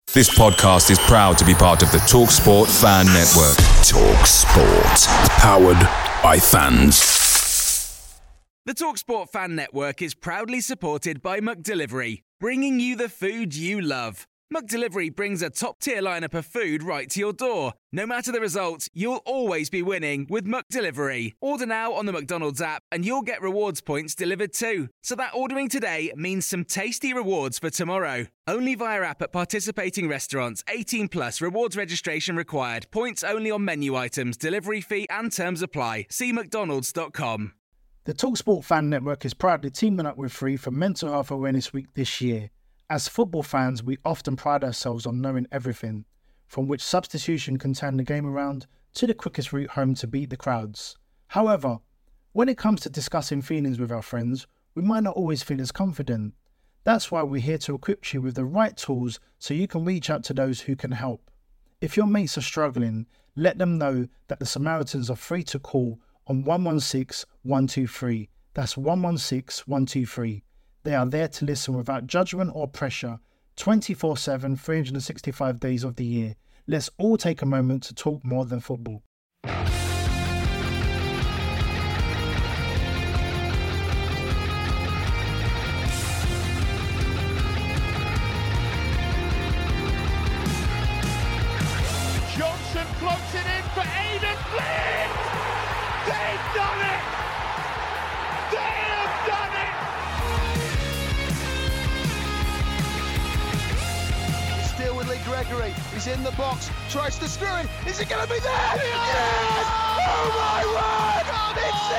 This podcast is proud to be part of the TalkSport Fan Network. TalkSport. Powered by fans. The TalkSport Fan Network is proudly supported by McDelivery, bringing you the food you love. McDelivery brings a top-tier lineup of food right to your door. No matter the result, you'll always be winning with McDelivery. Order now on the McDonald's app and you'll get rewards points delivered too. So that ordering today means some tasty rewards for tomorrow. Only via app at participating restaurants. 18 plus. Rewards registration required. Points only on menu items. Delivery fee and terms apply. See mcdonalds.com. The TalkSport Fan Network is proudly teaming up with Free for Mental Health Awareness Week this year. As football fans, we often pride ourselves on knowing everything, from which substitution can turn the game around to the quickest route home to beat the crowds. However, when it comes to discussing feelings with our friends, we might not always feel as confident. That's why we're here to equip you with the right tools so you can reach out to those who can help. If your mates are struggling, let them know that the Samaritans are free to call on 116 123. That's 116 123. They are there to listen without judgment or pressure, 24/7, 365 days of the year. Let's all take a moment to talk more than football. Johnson floats it in for Aidan Flint! They've done it! They have done it! Still with Lee Gregory. He's in the box, tries to screw in. Is it going to be there? Yes! Oh my word! It's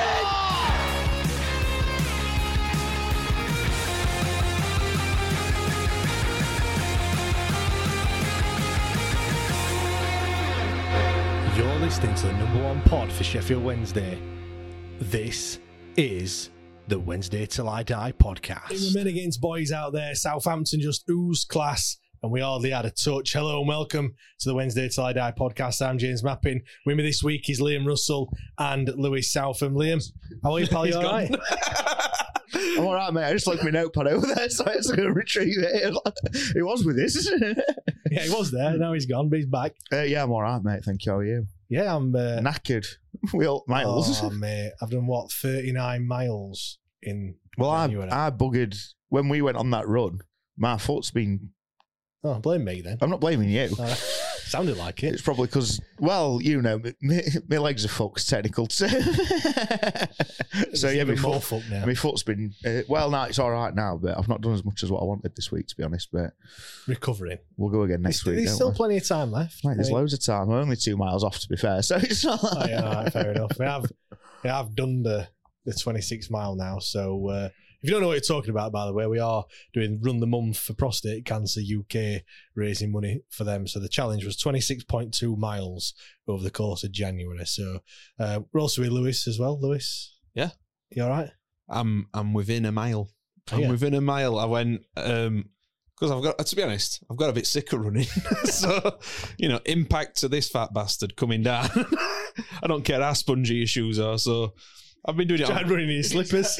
in! You're listening to the number one pod for Sheffield Wednesday. This is the Wednesday Till I Die podcast. In the men against boys out there, Southampton just oozed class and we hardly had a touch. Hello and welcome to the Wednesday Till I Die podcast. I'm James Mappin. With me this week is Liam Russell and Lewis Southam. Liam, how are you, pal? You all right? I'm all right, mate. I just looked my notepad over there, so I was going to retrieve it. It was with this, isn't it? Yeah, he was there. Now he's gone, but he's back. Yeah, I'm all right, mate. Thank you. How are you? Yeah, I'm... knackered. Miles. Oh, mate. I've done, 39 miles in... Well, I buggered... When we went on that run, my foot's been... Oh, blame me then. I'm not blaming you. Sounded like it. It's probably because, well, you know, my legs are fucked, technical. So yeah, my foot's been, well, no, it's all right now, but I've not done as much as what I wanted this week, to be honest. But recovering. We'll go again next week. There's still plenty of time left. Mate, there's loads of time. I'm only 2 miles off, to be fair. So it's not. Oh, yeah, all right, fair enough. I've done the 26 mile now, so. If you don't know what you're talking about, by the way, we are doing Run the Month for Prostate Cancer UK, raising money for them. So the challenge was 26.2 miles over the course of January. So we're also with Lewis as well. Lewis? Yeah. You all right? I'm within a mile. Within a mile. I went, because I've got, to be honest, I've got a bit sick of running. So, impact to this fat bastard coming down. I don't care how spongy your shoes are. So I've been doing it. Tried running in your slippers.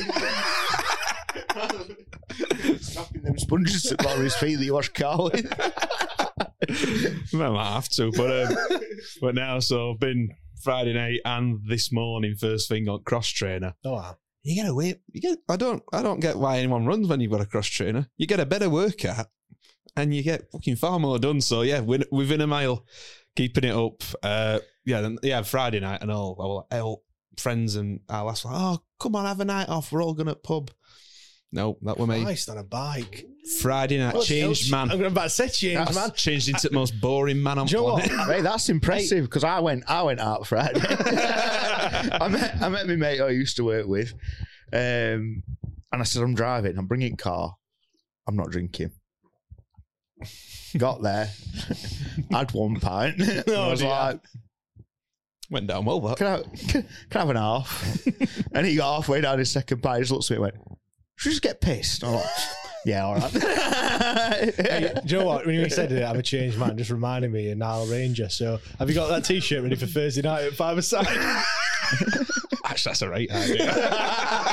Snapping them sponges at Laurie's feet that you wash car with. I might have to, but now, so I've been Friday night and this morning first thing on cross trainer. Oh wow. You get away. I don't get why anyone runs when you've got a cross trainer. You get a better workout and you get fucking far more done. So yeah, within a mile, keeping it up. Friday night and all friends and our last one. Oh, come on, have a night off. We're all going to pub. No, that were me. Christ on a bike. Friday night, changed man. I'm about to say changed man. Changed into the most boring man on planet. Hey, that's impressive because I went out Friday. I met my mate who I used to work with, and I said, I'm driving, I'm bringing car, I'm not drinking. Got there, had 1 pint. I was like, went down well, that. Can I have an half? And he got halfway down his second pint, he just looks at me and went, should we just get pissed? I'm like, yeah, all right. Hey, do you know what? When you said it, I'm a changed man, just reminded me of Nile Ranger. So have you got that t-shirt ready for Thursday night at 5-a-side? Actually, that's a right idea.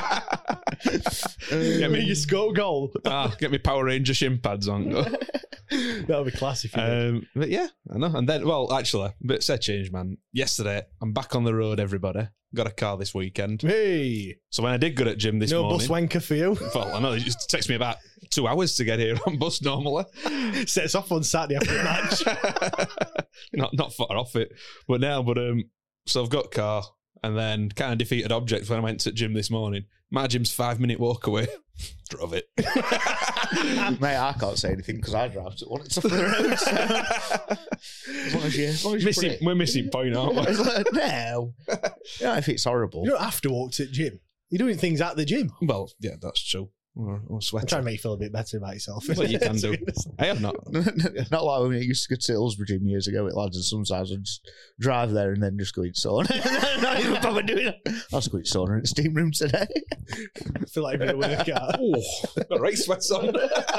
Get me your scope goal. Get me Power Ranger shin pads on. That would be classy if you did. But yeah, I know. And then, well, actually, a bit set change, man. Yesterday, I'm back on the road, everybody. Got a car this weekend. Hey! So when I did go to gym this morning... No bus wanker for you? Well, I know, it just takes me about 2 hours to get here on bus normally. Sets off on Saturday after the match. not far off it. But now, so I've got a car, and then kind of defeated object when I went to gym this morning. My gym's 5-minute walk away. Drove it. Mate, I can't say anything because I drive to one. It's off the road. So. As long as you we're missing point, aren't we? It's like, no. Yeah, if it's horrible. You don't have to walk to the gym. You're doing things at the gym. Well, yeah, that's true. Or I'm trying to make you feel a bit better about yourself. Well, you can do. I have not. Not like when I used to go to Hillsborough Gym years ago with lads, and sometimes I'd just drive there and then just go eat sauna. Not even bother doing it. I'll just go eat sauna in the steam room today. I feel like you're going to work out. Got right sweats on.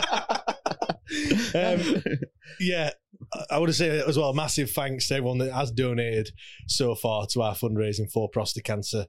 Yeah, I would say as well, massive thanks to everyone that has donated so far to our fundraising for Prostate Cancer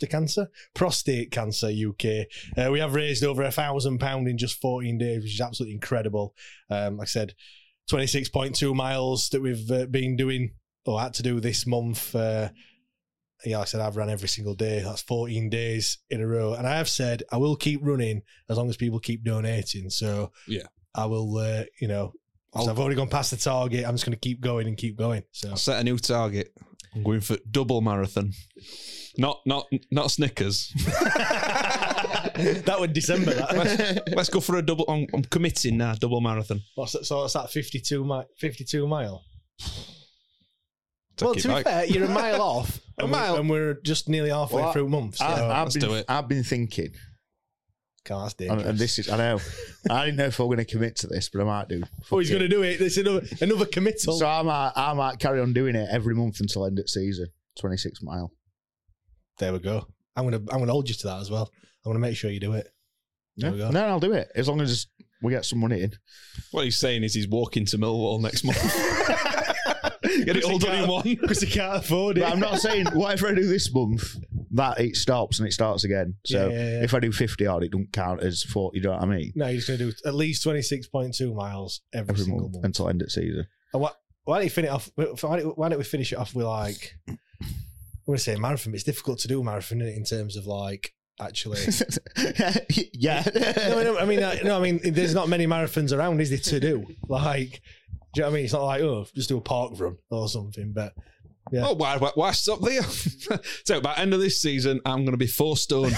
UK. We have raised over £1,000 in just 14 days, which is absolutely incredible. Like I said, 26.2 miles that we've been doing or had to do this month. Yeah, like I said, I've run every single day. That's 14 days in a row. And I have said I will keep running as long as people keep donating. So yeah, I will, I've already gone past the target. I'm just going to keep going and keep going. So I'll set a new target. I'm going for double marathon. Not Snickers. That would December. That. Let's go for a double. I'm committing now. Double marathon. So what's that? 52 mile. Well, to be fair, you're a mile off, and we're just nearly halfway through months. So I've been thinking. God, that's dangerous. And this is, I know. I didn't know if I was going to commit to this, but I might do. Oh, he's going to do it. It's another committal. So I might carry on doing it every month until end of season. 26 mile. There we go. I'm gonna hold you to that as well. I'm gonna make sure you do it. There we go. No, I'll do it as long as we get some money in. What he's saying is he's walking to Millwall next month. Get it all done in one because he can't afford it. But I'm not saying whatever I do this month, that it stops and it starts again. So if I do 50 odd, it don't count as 40. You know what I mean? No, you're just going to do at least 26.2 miles every single month until end of season. And why don't you finish it off? Why don't we finish it off with like? I'm going to say marathon, but it's difficult to do a marathon in terms of like actually. Yeah. No, I mean, there's not many marathons around, is there, to do? Like, do you know what I mean? It's not like, just do a park run or something, but yeah. Oh, why stop there? So by the end of this season, I'm going to be 4 stone.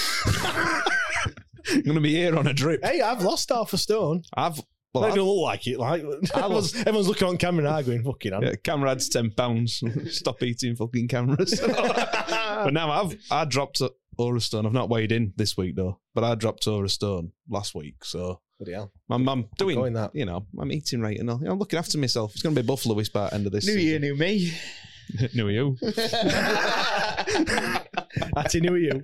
I'm going to be here on a drip. Hey, I've lost half a stone. They don't look like it. Like everyone's looking on camera now going, fucking hell. Yeah, camera adds £10. Stop eating fucking cameras. But now I dropped over a stone. I've not weighed in this week though, but I dropped over a stone last week. So bloody hell. I'm doing that. You know, I'm eating right and all. I'm looking after myself. It's going to be Buffalo Lewis by the end of this season. New year, new me. New you. That's a new you.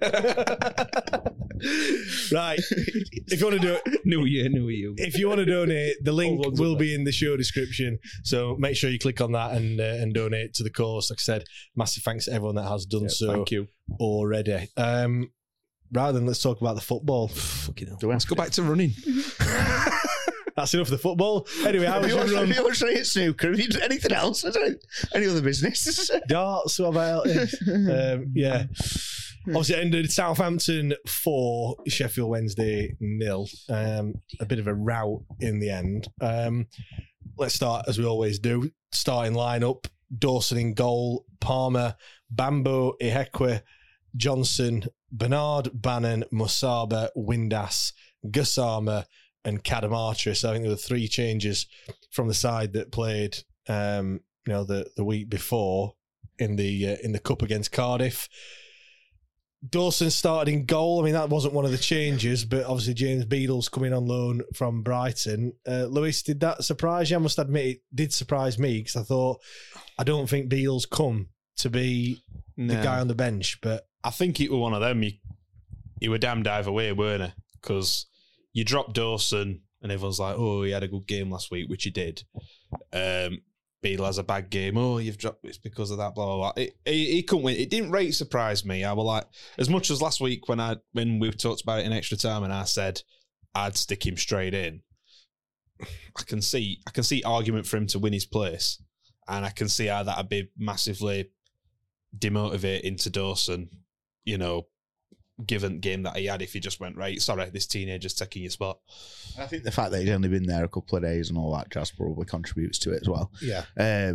Right. If you want to do it, new year, new you. If you want to donate, the link will be in the show description. So make sure you click on that and donate to the cause. Like I said, massive thanks to everyone that has done so. Thank you already. Rather than let's talk about the football. Fucking hell. Let's go back to running. That's enough of the football. Anyway, how was your run? Have you watched any snooker? Have you done anything else? Any other business? Darts, what about it? Yeah. Obviously, it ended Southampton 4, Sheffield Wednesday 0. A bit of a rout in the end. Let's start, as we always do, starting lineup. Dawson in goal, Palmer, Bambo, Ihekwe, Johnson, Bernard, Bannon, Musaba, Windass, Gassama, and Cadamartris. So I think there were 3 changes from the side that played, the week before in the cup against Cardiff. Dawson started in goal. I mean, that wasn't one of the changes, but obviously James Beadle's coming on loan from Brighton. Lewis, did that surprise you? I must admit it did surprise me because I don't think Beadle's come to be the guy on the bench. But I think it was one of them. You were damned either way, weren't you? Because you dropped Dawson and everyone's like, oh, he had a good game last week, which he did. Beadle has a bad game. Oh, you've dropped it's because of that, blah, blah, blah. He couldn't win. It didn't rate surprise me. I was like, as much as last week when we talked about it in extra time and I said I'd stick him straight in. I can see argument for him to win his place, and I can see how that'd be massively demotivating to Dawson, you know, given game that he had if he just went, right, sorry, this teenager's taking your spot. I think the fact that he's only been there a couple of days and all that jazz probably contributes to it as well. Yeah.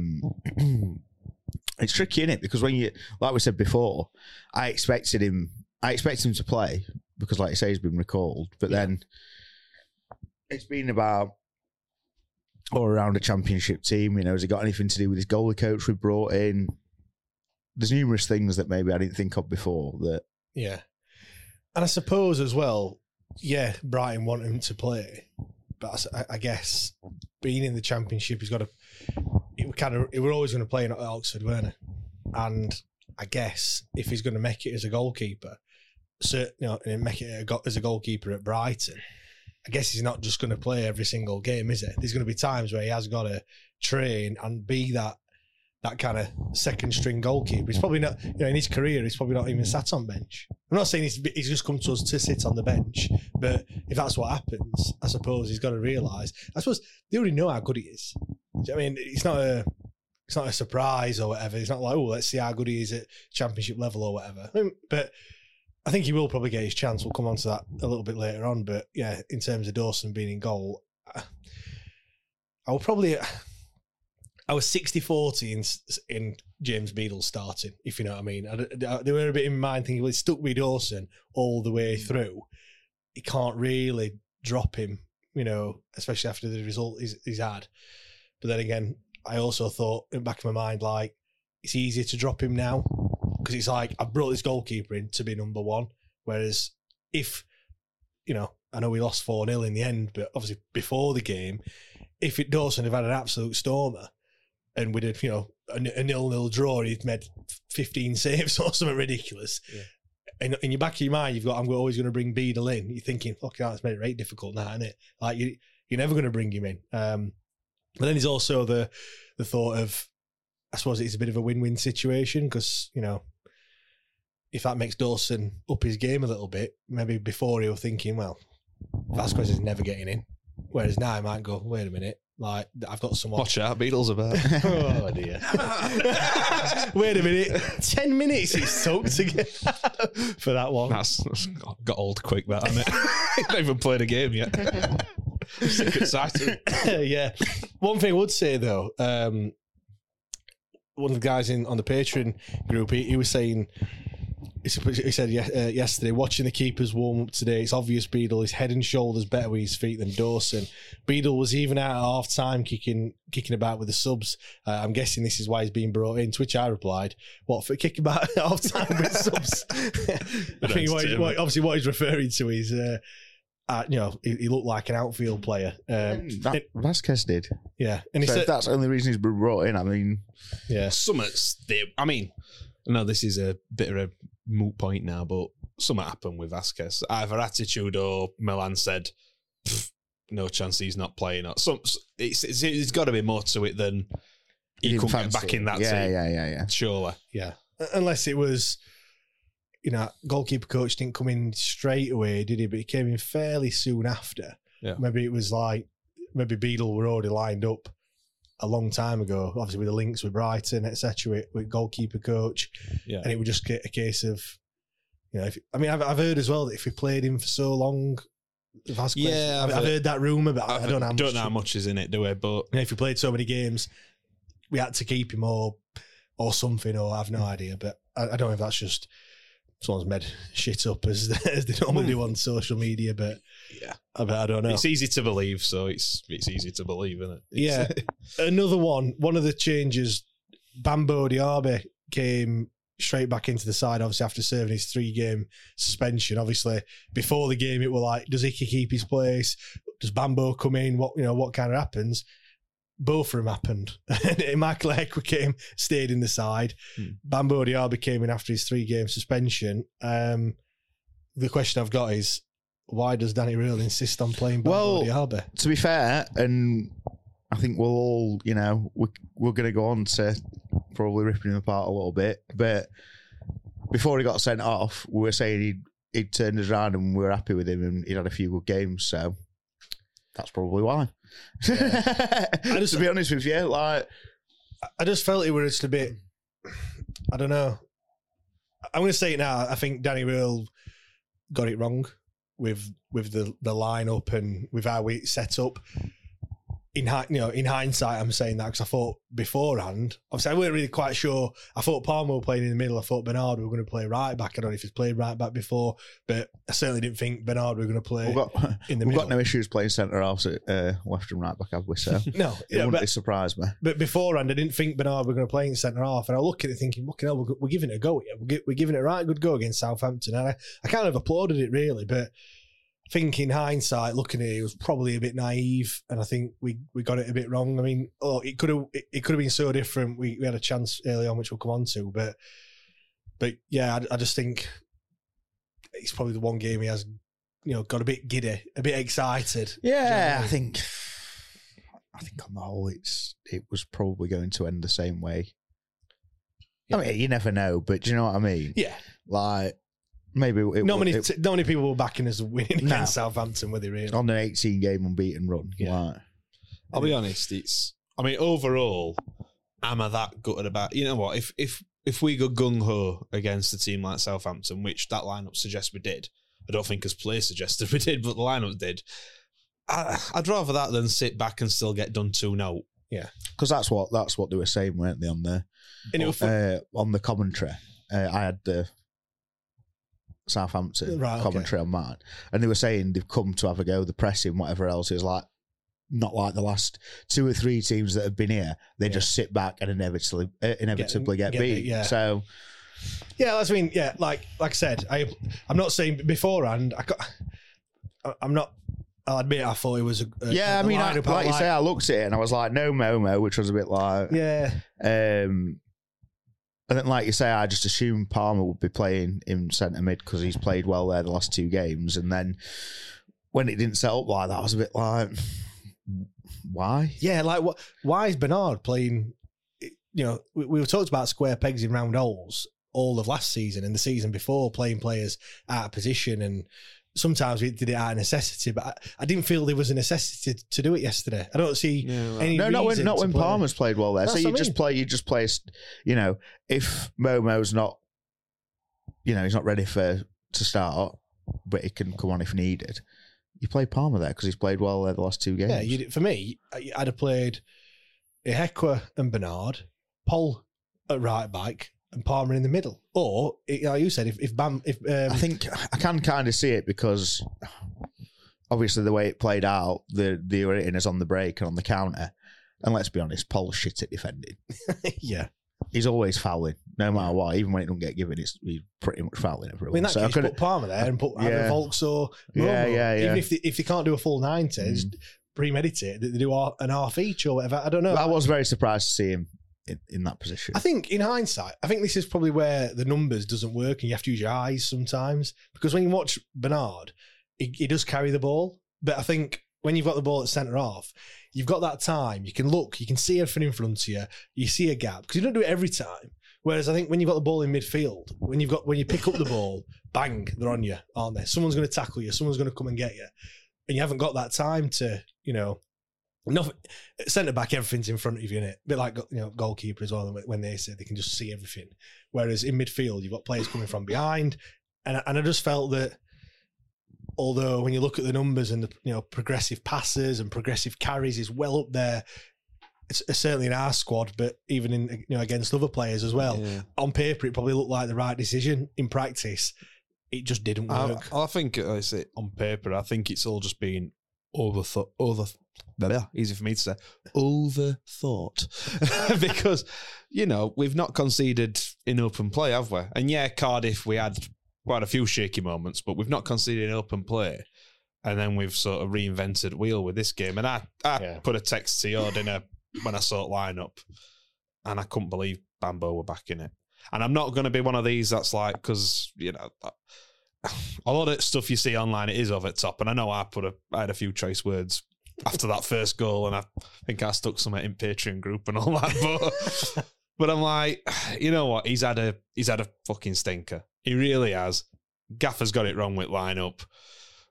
It's tricky, isn't it? Because when you, like we said before, I expected him to play because, like you say, he's been recalled. But then it's been about all around a championship team. You know, has it got anything to do with his goalie coach we brought in? There's numerous things that maybe I didn't think of before that. Yeah. And I suppose as well, yeah, Brighton want him to play, but I guess being in the championship, he's got to. We're always going to play at Oxford, weren't we? And I guess if he's going to make it as a goalkeeper, and make it as a goalkeeper at Brighton, I guess he's not just going to play every single game, is it? There's going to be times where he has got to train and be that kind of second string goalkeeper. He's probably not, in his career, he's probably not even sat on bench. I'm not saying he's just come to us to sit on the bench, but if that's what happens, I suppose he's got to realise. I suppose they already know how good he is. I mean, it's not a surprise or whatever. It's not like, let's see how good he is at championship level or whatever. But I think he will probably get his chance. We'll come on to that a little bit later on. But yeah, in terms of Dawson being in goal, I was 60-40 in James Beadle starting, if you know what I mean. They were a bit in my mind thinking, well, he's stuck with Dawson all the way through. He can't really drop him, especially after the result he's had. But then again, I also thought in the back of my mind, like, it's easier to drop him now because it's like, I've brought this goalkeeper in to be number one. Whereas if, I know we lost 4-0 in the end, but obviously before the game, if Dawson had an absolute stormer and we'd have, a 0-0 draw, he'd made 15 saves or something ridiculous. Yeah. And in your back of your mind, I'm always going to bring Beadle in. You're thinking, fuck, that's made it right difficult now, isn't it? Like, you're never going to bring him in. But then there's also the thought of, I suppose it's a bit of a win-win situation because, if that makes Dawson up his game a little bit, maybe before he was thinking, well, Vasquez is never getting in. Whereas now I might go, wait a minute, like, I've got someone. Watch out, Beadle's about. Oh, dear. Wait a minute. 10 minutes it took to get for that one. That's got old quick, that, hasn't it? He's not even played a game yet. Sick excited. Yeah. One thing I would say, though, one of the guys on the Patreon group, he was saying, he said yesterday, watching the keepers warm up today, it's obvious Beadle is head and shoulders better with his feet than Dawson. Beadle was even out at half time kicking about with the subs. I'm guessing this is why he's being brought in, to which I replied, what, for kicking about at half time with subs? I think obviously what he's referring to is he looked like an outfield player. Vasquez did. Yeah. And so if that's the only reason he's been brought in, I mean... Yeah. I know this is a bit of a moot point now, but something happened with Vasquez. Either attitude or Milan said, no chance he's not playing. It's got to be more to it than he couldn't get back in that team. Yeah. Surely. Yeah. Unless it was... goalkeeper coach didn't come in straight away, did he? But he came in fairly soon after. Yeah. Maybe it was like, Beadle were already lined up a long time ago, obviously with the links with Brighton, etc., with goalkeeper coach. Yeah. And it would just get a case of, I've heard as well that if we played him for so long, Vasquez, yeah, I've heard that rumour, but I don't know how much is in it, do I? But if we played so many games, we had to keep him or something, or I have no idea. But I don't know if that's just someone's made shit up as they normally do on social media, but yeah, I don't know. It's easy to believe, so it's easy to believe, isn't it? Yeah. Another one of the changes, Bambo Diaby came straight back into the side, obviously after serving his 3-game suspension. Obviously, before the game, it were like, does Icky keep his place? Does Bambo come in? What kind of happens? Both of them happened. Michael Ekwah stayed in the side. Bambo Diaby came in after his 3-game suspension. The question I've got is, why does Danny Röhl insist on playing Bambo Diaby? To be fair, and I think we'll all, we're going to go on to probably ripping him apart a little bit, but before he got sent off, we were saying he'd turned us around and we were happy with him and he'd had a few good games, so... that's probably why. To be honest with you, like I just felt it was just a bit. I don't know. I'm going to say it now. I think Danny Röhl got it wrong with the lineup and with how we set up. In hindsight, I'm saying that because I thought beforehand, obviously I weren't really quite sure. I thought Palmer were playing in the middle. I thought Bernard were going to play right back. I don't know if he's played right back before, but I certainly didn't think Bernard were going to play in the middle. We've got no issues playing centre halves at left and right back, have we? So no, it wouldn't surprise me. But beforehand, I didn't think Bernard were going to play in centre half, and I look at it thinking, "Fucking hell, we're giving it a go here. We're giving it a right good go against Southampton." And I kind of applauded it really, but. I think in hindsight, looking at it, it was probably a bit naive, and I think we got it a bit wrong. I mean, it could have been so different. We had a chance early on, which we'll come on to, but yeah, I just think it's probably the one game he has, got a bit giddy, a bit excited. Yeah, I think on the whole, it was probably going to end the same way. Yeah. I mean, you never know, but do you know what I mean? Yeah, like. Maybe not many people were backing us winning against Southampton, were they really? On an 18-game unbeaten run. Yeah. Like, I'll be honest, overall, am I that gutted about, you know what, if we go gung-ho against a team like Southampton, which that lineup suggests we did, I don't think as play suggested we did, but the lineup did, I'd rather that than sit back and still get done 2-0. Yeah. Because that's what they were saying, weren't they, on the commentary. I had the Southampton commentary on mine, and they were saying they've come to have a go, the pressing, whatever else. It was like not like the last 2 or 3 teams that have been here. They just sit back and inevitably get beat. Yeah. So I mean, like I said, I'm not saying beforehand. I'm not. I'll admit I thought it was a I mean, like you say, I looked at it and I was like, no Momo, which was a bit like and then, like you say, I just assumed Palmer would be playing in centre mid because he's played well there the last 2 games. And then when it didn't set up like that, I was a bit like, why? Yeah, like what? Why is Bernard playing? We were talked about square pegs in round holes all of last season and the season before, playing players out of position, and sometimes we did it out of necessity. But I didn't feel there was a necessity to do it yesterday. I don't see any. No, reason not when play. Palmer's played well there. That's so you just play. If Momo's not, he's not ready to start, but he can come on if needed. You play Palmer there because he's played well there the last 2 games. Yeah, for me, I'd have played Ihekwe and Bernard, Paul at right back, and Palmer in the middle. Or, like you said, I think I can kind of see it because obviously the way it played out, they were hitting us on the break and on the counter. And let's be honest, Paul's shit at defending. Yeah. He's always fouling, no matter what. Even when it don't get given, he's pretty much fouling everyone. In that case, put Palmer there and put either Volks or Momo. Yeah. Even if they can't do a full 90, just premeditate, they do an half each or whatever. I don't know. I was very surprised to see him in that position. I think in hindsight, this is probably where the numbers doesn't work and you have to use your eyes sometimes. Because when you watch Bernard, he does carry the ball. But I think when you've got the ball at centre half, you've got that time. You can look, you can see everything in front of you. You see a gap because you don't do it every time. Whereas I think when you've got the ball in midfield, when you pick up the ball, bang, they're on you, aren't they? Someone's going to tackle you. Someone's going to come and get you, and you haven't got that time to, nothing. Centre back, everything's in front of you, innit? A bit like goalkeeper as well. When they say they can just see everything, whereas in midfield you've got players coming from behind, and I just felt that. Although when you look at the numbers and the progressive passes and progressive carries is well up there, it's certainly in our squad, but even in against other players as well. Yeah. On paper, it probably looked like the right decision. In practice, it just didn't work. I think I say on paper, I think it's all just been overthought. Easy for me to say, overthought, because we've not conceded in open play, have we? And yeah, Cardiff, we had quite a few shaky moments, but we've not conceded in open play. And then we've sort of reinvented wheel with this game. And I put a text to your dinner when I saw it line up, and I couldn't believe Bambo were back in it. And I'm not going to be one of these that's like, because, a lot of stuff you see online, it is over the top. And I know I had a few choice words after that first goal, and I think I stuck some in Patreon group and all that. But I'm like, you know what? He's had a fucking stinker. He really has. Gaffer's got it wrong with lineup.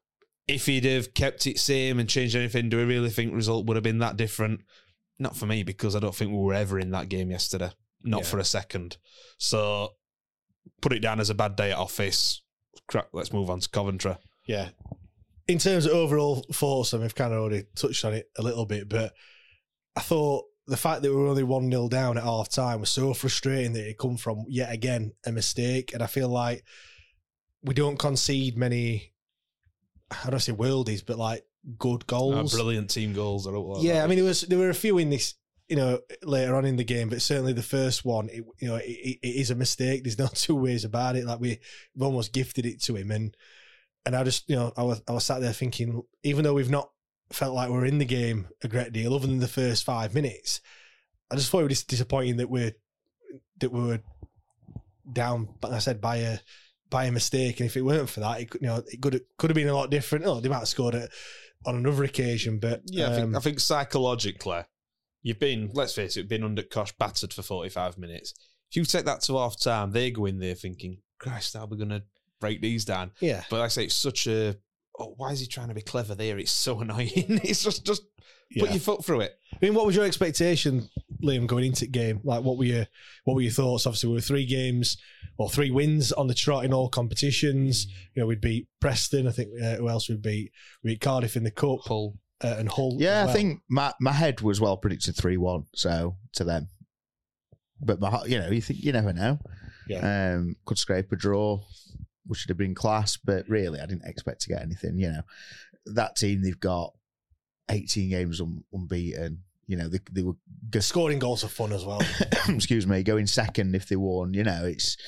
if he'd have kept it same and changed anything, do I really think the result would have been that different? Not for me, because I don't think we were ever in that game yesterday. Not for a second. So put it down as a bad day at office. Crap, let's move on to Coventry. Yeah. In terms of overall thoughts, and we've kind of already touched on it a little bit, but I thought the fact that we were only 1-0 down at half time was so frustrating that it come from, yet again, a mistake. And I feel like we don't concede many, I don't say worldies, but like good goals. Brilliant team goals. Yeah, I mean, there were a few in this, later on in the game, but certainly the first one, it is a mistake. There's no two ways about it. Like we've almost gifted it to him, and I just, I was sat there thinking, even though we've not felt like we're in the game a great deal, other than the first 5 minutes, I just thought it was disappointing that we were down, like I said, by a mistake. And if it weren't for that, it could have been a lot different. Oh, they might have scored it on another occasion, but yeah, I think psychologically, you've been, let's face it, been under Kosh battered for 45 minutes. If you take that to half time, they go in there thinking, Christ, how are we going to break these down? Yeah. But like I say, it's such a, why is he trying to be clever there? It's so annoying. It's just put your foot through it. I mean, what was your expectation, Liam, going into the game? Like, what were your thoughts? Obviously, we were 3 wins on the trot in all competitions. We'd beat Preston. I think who else we'd beat? We beat Cardiff in the Cup. Hull. And Hull. Yeah, as well. I think my head was well predicted 3-1. So to them, but you think you never know. Yeah. Could scrape a draw, which should have been class, but really I didn't expect to get anything. That team, they've got 18 games unbeaten. They were scoring goals are fun as well. Excuse me, going second if they won. It's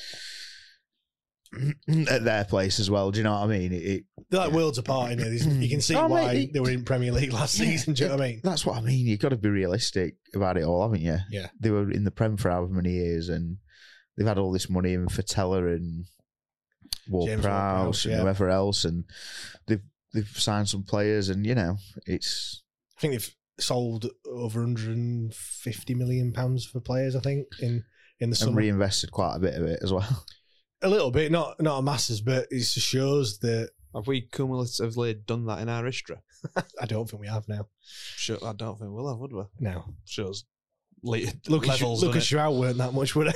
at their place as well. Do you know what I mean? They're like worlds apart. You can see why they were in Premier League last season. Do you know what I mean? That's what I mean. You've got to be realistic about it all, haven't you? Yeah. They were in the Prem for however many years, and they've had all this money in for Teller and Ward-Prowse and whoever else, and they've signed some players, and it's. I think they've sold over £150 million for players. I think in the summer, and reinvested quite a bit of it as well. A little bit, not a masses, but it just shows that. Have we cumulatively done that in our history? I don't think we have now. Sure, I don't think we'll have, would we? No. Shows Lucas João weren't that much, would it?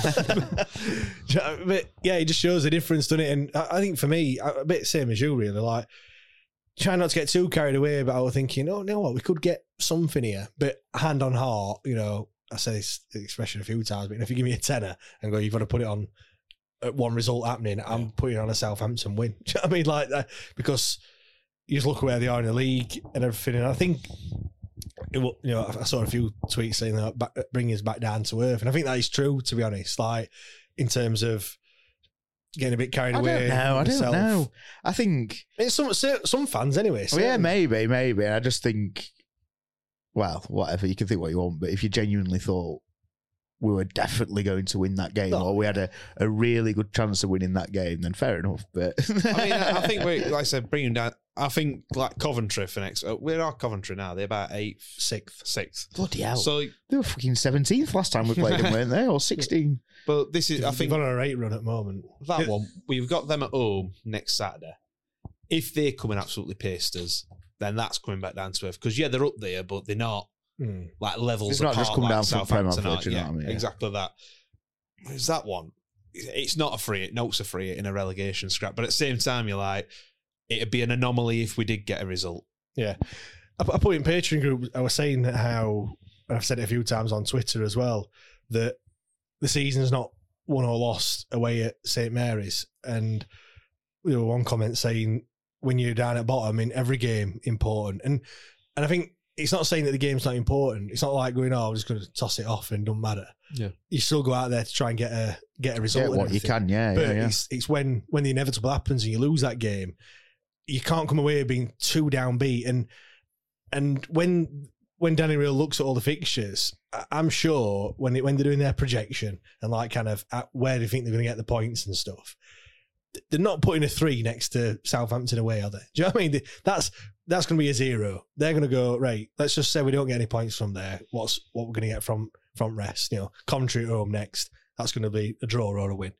But yeah, it just shows the difference, doesn't it? And I think for me, a bit same as you, really. Like, trying not to get too carried away, but I was thinking, we could get something here. But hand on heart, I say this expression a few times, but if you give me a tenner and go, you've got to put it on one result happening, I'm putting on a Southampton win. Do you know what I mean? Like that, because you just look at where they are in the league and everything. And I think, I saw a few tweets saying that bring us back down to earth. And I think that is true, to be honest. Like, in terms of getting a bit carried away. I don't know. I think it's some fans anyway. Well, yeah, maybe. I just think, well, whatever, you can think what you want, but if you genuinely thought we were definitely going to win that game, or we had a really good chance of winning that game, then fair enough. But I think like I said, bringing down. I think like Coventry for next. Where are Coventry now? They're about 8th, 6th. Bloody hell! So they were fucking 17th last time we played them, weren't they? Or 16? But this is, I think, on a 8 run at the moment. That one, we've got them at home next Saturday. If they come and absolutely paste us, then that's coming back down to earth. Because they're up there, but they're not like levels. It's not apart, just come like down from Southampton. Prem, you know what I mean? Exactly that. There's that one. It's not a free hit. Note's a free hit in a relegation scrap. But at the same time, you're like, it'd be an anomaly if we did get a result. Yeah. I put in Patreon group, I was saying how, and I've said it a few times on Twitter as well, that the season's not won or lost away at St Mary's. And there was one comment saying, when you're down at bottom, in every game, important. And I think it's not saying that the game's not important. It's not like going, I'm just going to toss it off and it doesn't matter. Yeah. You still go out there to try and get a result. Get what you can, yeah. But yeah. It's when the inevitable happens and you lose that game, you can't come away being too downbeat. And when Danny Reel looks at all the fixtures, I'm sure when they're doing their projection and like kind of at where they think they're going to get the points and stuff, they're not putting a 3 next to Southampton away, are they? Do you know what I mean? That's going to be a 0. They're going to go, right, let's just say we don't get any points from there. What we're going to get from rest? Coventry at home next. That's going to be a draw or a win.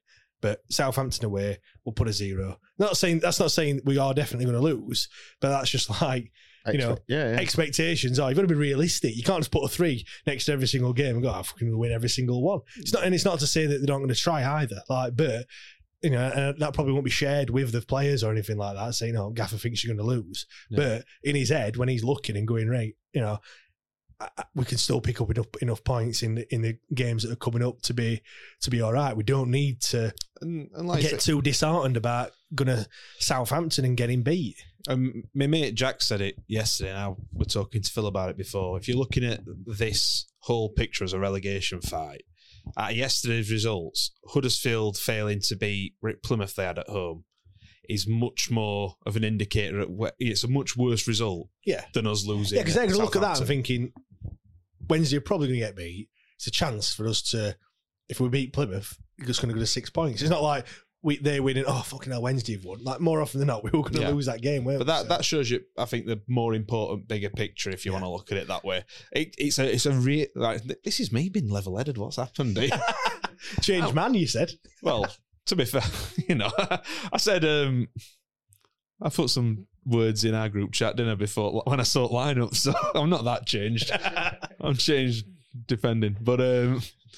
But Southampton away, we'll put a 0. That's not saying we are definitely going to lose, but that's just like, expectations are, you've got to be realistic. You can't just put a 3 next to every single game and go, I fucking win every single one. It's not to say that they're not going to try either. Like, but, and that probably won't be shared with the players or anything like that, saying, Gaffer thinks you're going to lose. Yeah. But in his head, when he's looking and going, right, we can still pick up enough points in the games that are coming up to be all right. We don't need to get too disheartened about going to Southampton and getting beat. My mate Jack said it yesterday, and I was talking to Phil about it before. If you're looking at this whole picture as a relegation fight, at yesterday's results, Huddersfield failing to beat Plymouth they had at home is much more of an indicator. It's a much worse result than us losing. Yeah, because they're going to look at that and thinking, Wednesday are probably going to get beat. It's a chance for us to, if we beat Plymouth, we're just going to go to 6 points. It's not like they're winning, fucking hell, Wednesday have won. Like, more often than not, we were going to lose that game, weren't we? But that shows you, I think, the more important, bigger picture, if you want to look at it that way. It's a real, like, this is me being level-headed. What's happened? Changed man, you said. Well, to be fair, I said, I put some words in our group chat, didn't I, before when I saw lineup, so I'm not that changed. I'm changed defending, but no,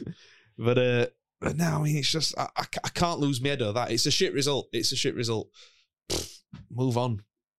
I mean, it's just I can't lose my head over that. It's a shit result. Move on.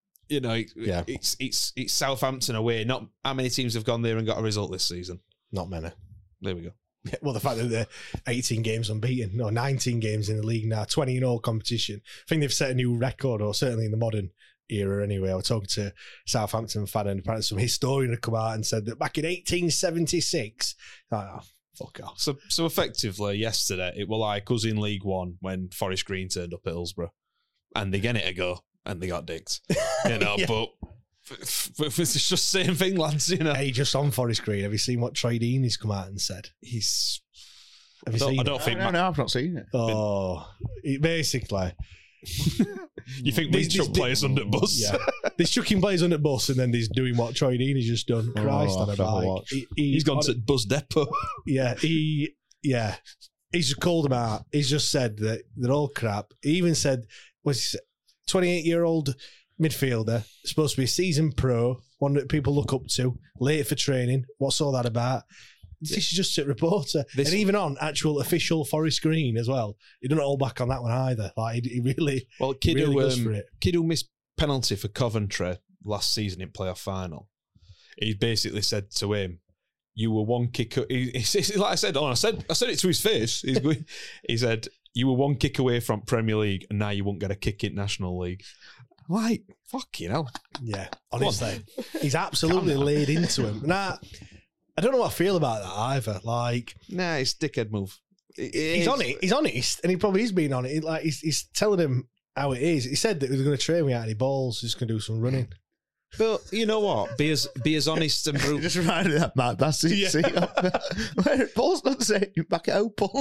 It's Southampton away. Not how many teams have gone there and got a result this season. Not many. There we go. Well, the fact that they're 18 games unbeaten, 19 games in the league now, 20 in all competition. I think they've set a new record, or certainly in the modern era anyway. I was talking to Southampton fan, and apparently some historian had come out and said that back in 1876, fuck off. So effectively, yesterday, it was like us in League One when Forest Green turned up at Hillsborough, and they get it a go, and they got dicked. But it's just the same thing, lads. Hey, just on Forest Green, have you seen what Troy Deeney's come out and said? I don't think. No, I've not seen it. Oh, basically. You think we chuck players under the bus? Yeah. They're chucking players under the bus, and then he's doing what Troy Deeney's just done. Christ on a bike. He's gone to bus depot. He's just called them out. He's just said that they're all crap. He even said, 28-year-old midfielder, supposed to be a seasoned pro, one that people look up to, late for training. What's all that about? This is just a reporter. And even on actual official Forest Green as well. He didn't hold back on that one either. Like, he really, kid really who, goes for it. Kid who missed penalty for Coventry last season in playoff final, he basically said to him, you were one kick... Like I said it to his face. He said, you were one kick away from Premier League, and now you won't get a kick in National League. Like, fucking hell. Yeah, honestly. He's absolutely laid into him. Nah, I don't know what I feel about that either. Like, it's dickhead move. He's honest, and he probably is being honest. Like, he's telling him how it is. He said that he was going to train without any balls. He's going to do some running. But you know what? Be as honest and brutal. Just reminded me of that Matt Bassett scene. Where Paul's not saying back at Opal.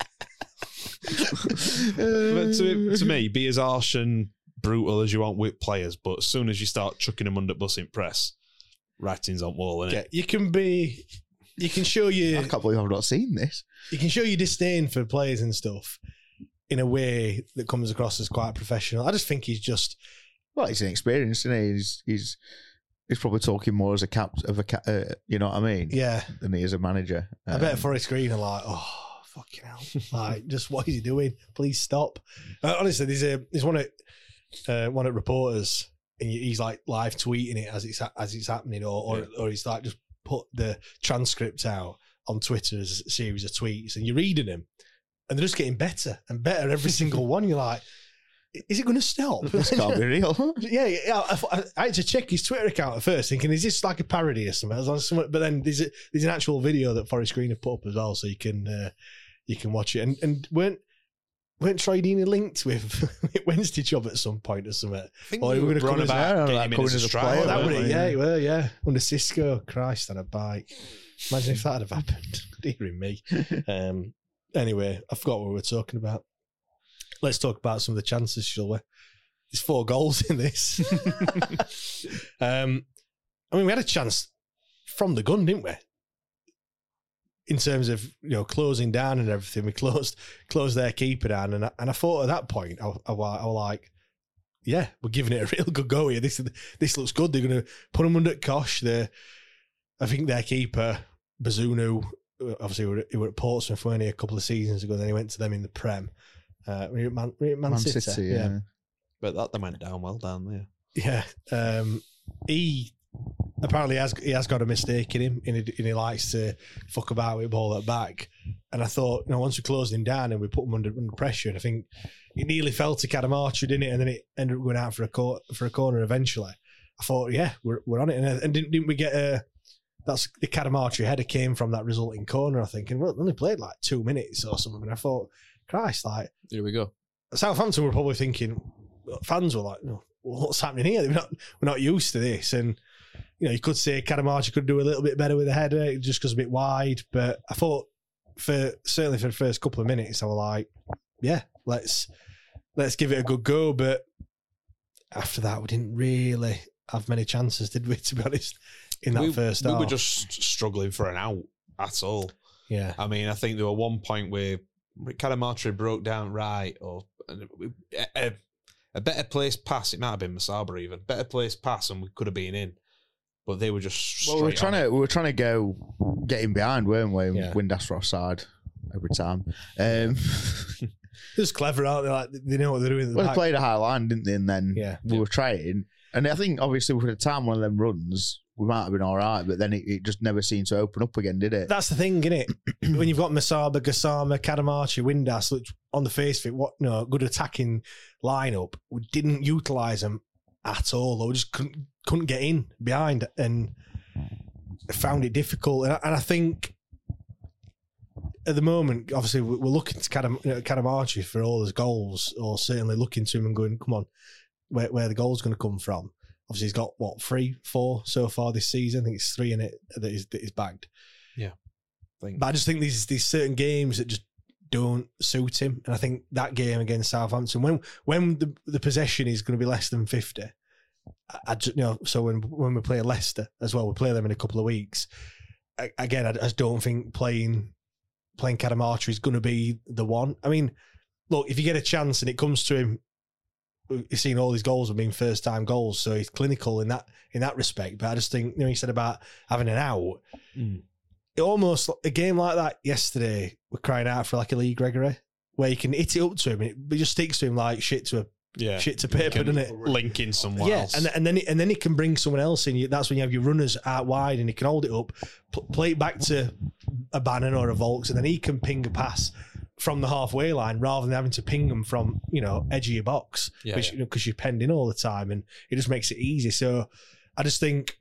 But to me, be as harsh and brutal as you want with players, but as soon as you start chucking them under bus in press, writing's on wall, innit? Yeah, you can show I can't believe I've not seen this. You can show your disdain for players and stuff in a way that comes across as quite professional. I just think he's just... Well, he's inexperienced, isn't he? He's probably talking more as you know what I mean? Yeah. Than he is a manager. I bet Forest Green are like, fucking hell. Like, just what is he doing? Please stop. Honestly, there's one at reporters, and he's like live tweeting it as it's happening, or he's like just put the transcript out on Twitter as a series of tweets, and you're reading them, and they're just getting better and better every single one. You're like, is it going to stop? This can't be real. Yeah. I had to check his Twitter account at first, thinking, is this like a parody or something? But then there's an actual video that Forest Green have put up as well, so you can watch it. And weren't Troy Deeney linked with Wednesday job at some point or something? I think we were on about getting him in as a player. That was it. Yeah, well, yeah. Under Cisco, Christ on a bike. Imagine if that had have happened. Dearing me. Anyway, I forgot what we were talking about. Let's talk about some of the chances, shall we? There's 4 goals in this. We had a chance from the gun, didn't we? in terms of closing down and everything, we closed their keeper down, and I thought at that point I was like, yeah, we're giving it a real good go here. This looks good. They're going to put them under Kosh. I think their keeper Bazunu, obviously he were at Portsmouth weren't he, a couple of seasons ago. Then he went to them in the Prem. Man City, yeah. But that went down well down there. Yeah, he apparently has got a mistake in him, and he likes to fuck about with ball at back. And I thought, once we closed him down and we put him under pressure, and I think it nearly fell to Cadamartri, didn't it? And then it ended up going out for a corner eventually. I thought, yeah, we're on it, and didn't we get that's the Cadamartri header came from that resulting corner, I think, and we only played like 2 minutes or something. And I thought, Christ, like here we go. Southampton were probably thinking, fans were like, what's happening here? We're not used to this, and you could say Cadamartri could do a little bit better with the header just because a bit wide. But I thought certainly for the first couple of minutes, I was like, yeah, let's give it a good go. But after that, we didn't really have many chances, did we? To be honest, in that first half, we were just struggling for an out at all. Yeah, I mean, I think there were one point where Cadamartri broke down right, or a better placed pass. It might have been Masaba even better placed pass, and we could have been in. But they were just. Well, we were trying to go get in behind, weren't we? Yeah. Windass offside every time. Just clever, aren't they? Like they know what they're doing. They played a high line, didn't they? And then we were trying, and I think obviously with the time one of them runs, we might have been all right, but then it just never seemed to open up again, did it? That's the thing, isn't it? When you've got Masaba, Gassama, Cadamartri, Windass, which on the face of it, good attacking lineup, we didn't utilise them at all. We just couldn't get in behind, and found it difficult. And I think at the moment, obviously, we're looking to Cadamartri for all his goals, or certainly looking to him and going, come on, where the goal's going to come from. Obviously, he's got, 3, 4 so far this season. I think it's 3 in it that is bagged. Yeah. But I just think these certain games that just don't suit him. And I think that game against Southampton, when the possession is going to be less than 50, I just, so when we play Leicester as well, we play them in a couple of weeks. I just don't think playing Cadamartri is going to be the one. I mean, look, if you get a chance and it comes to him, you've seen all his goals have been first time goals, so he's clinical in that respect. But I just think, you said about having an out. It almost, a game like that yesterday, we're crying out for like a Lee Gregory, where you can hit it up to him, and it just sticks to him like shit to paper, doesn't it? Linking someone else. and then he can bring someone else in. That's when you have your runners out wide, and he can hold it up, play it back to a Bannon or a Volks, and then he can ping a pass from the halfway line rather than having to ping them from edge of your box, because you're penned in all the time, and it just makes it easy. So I just think,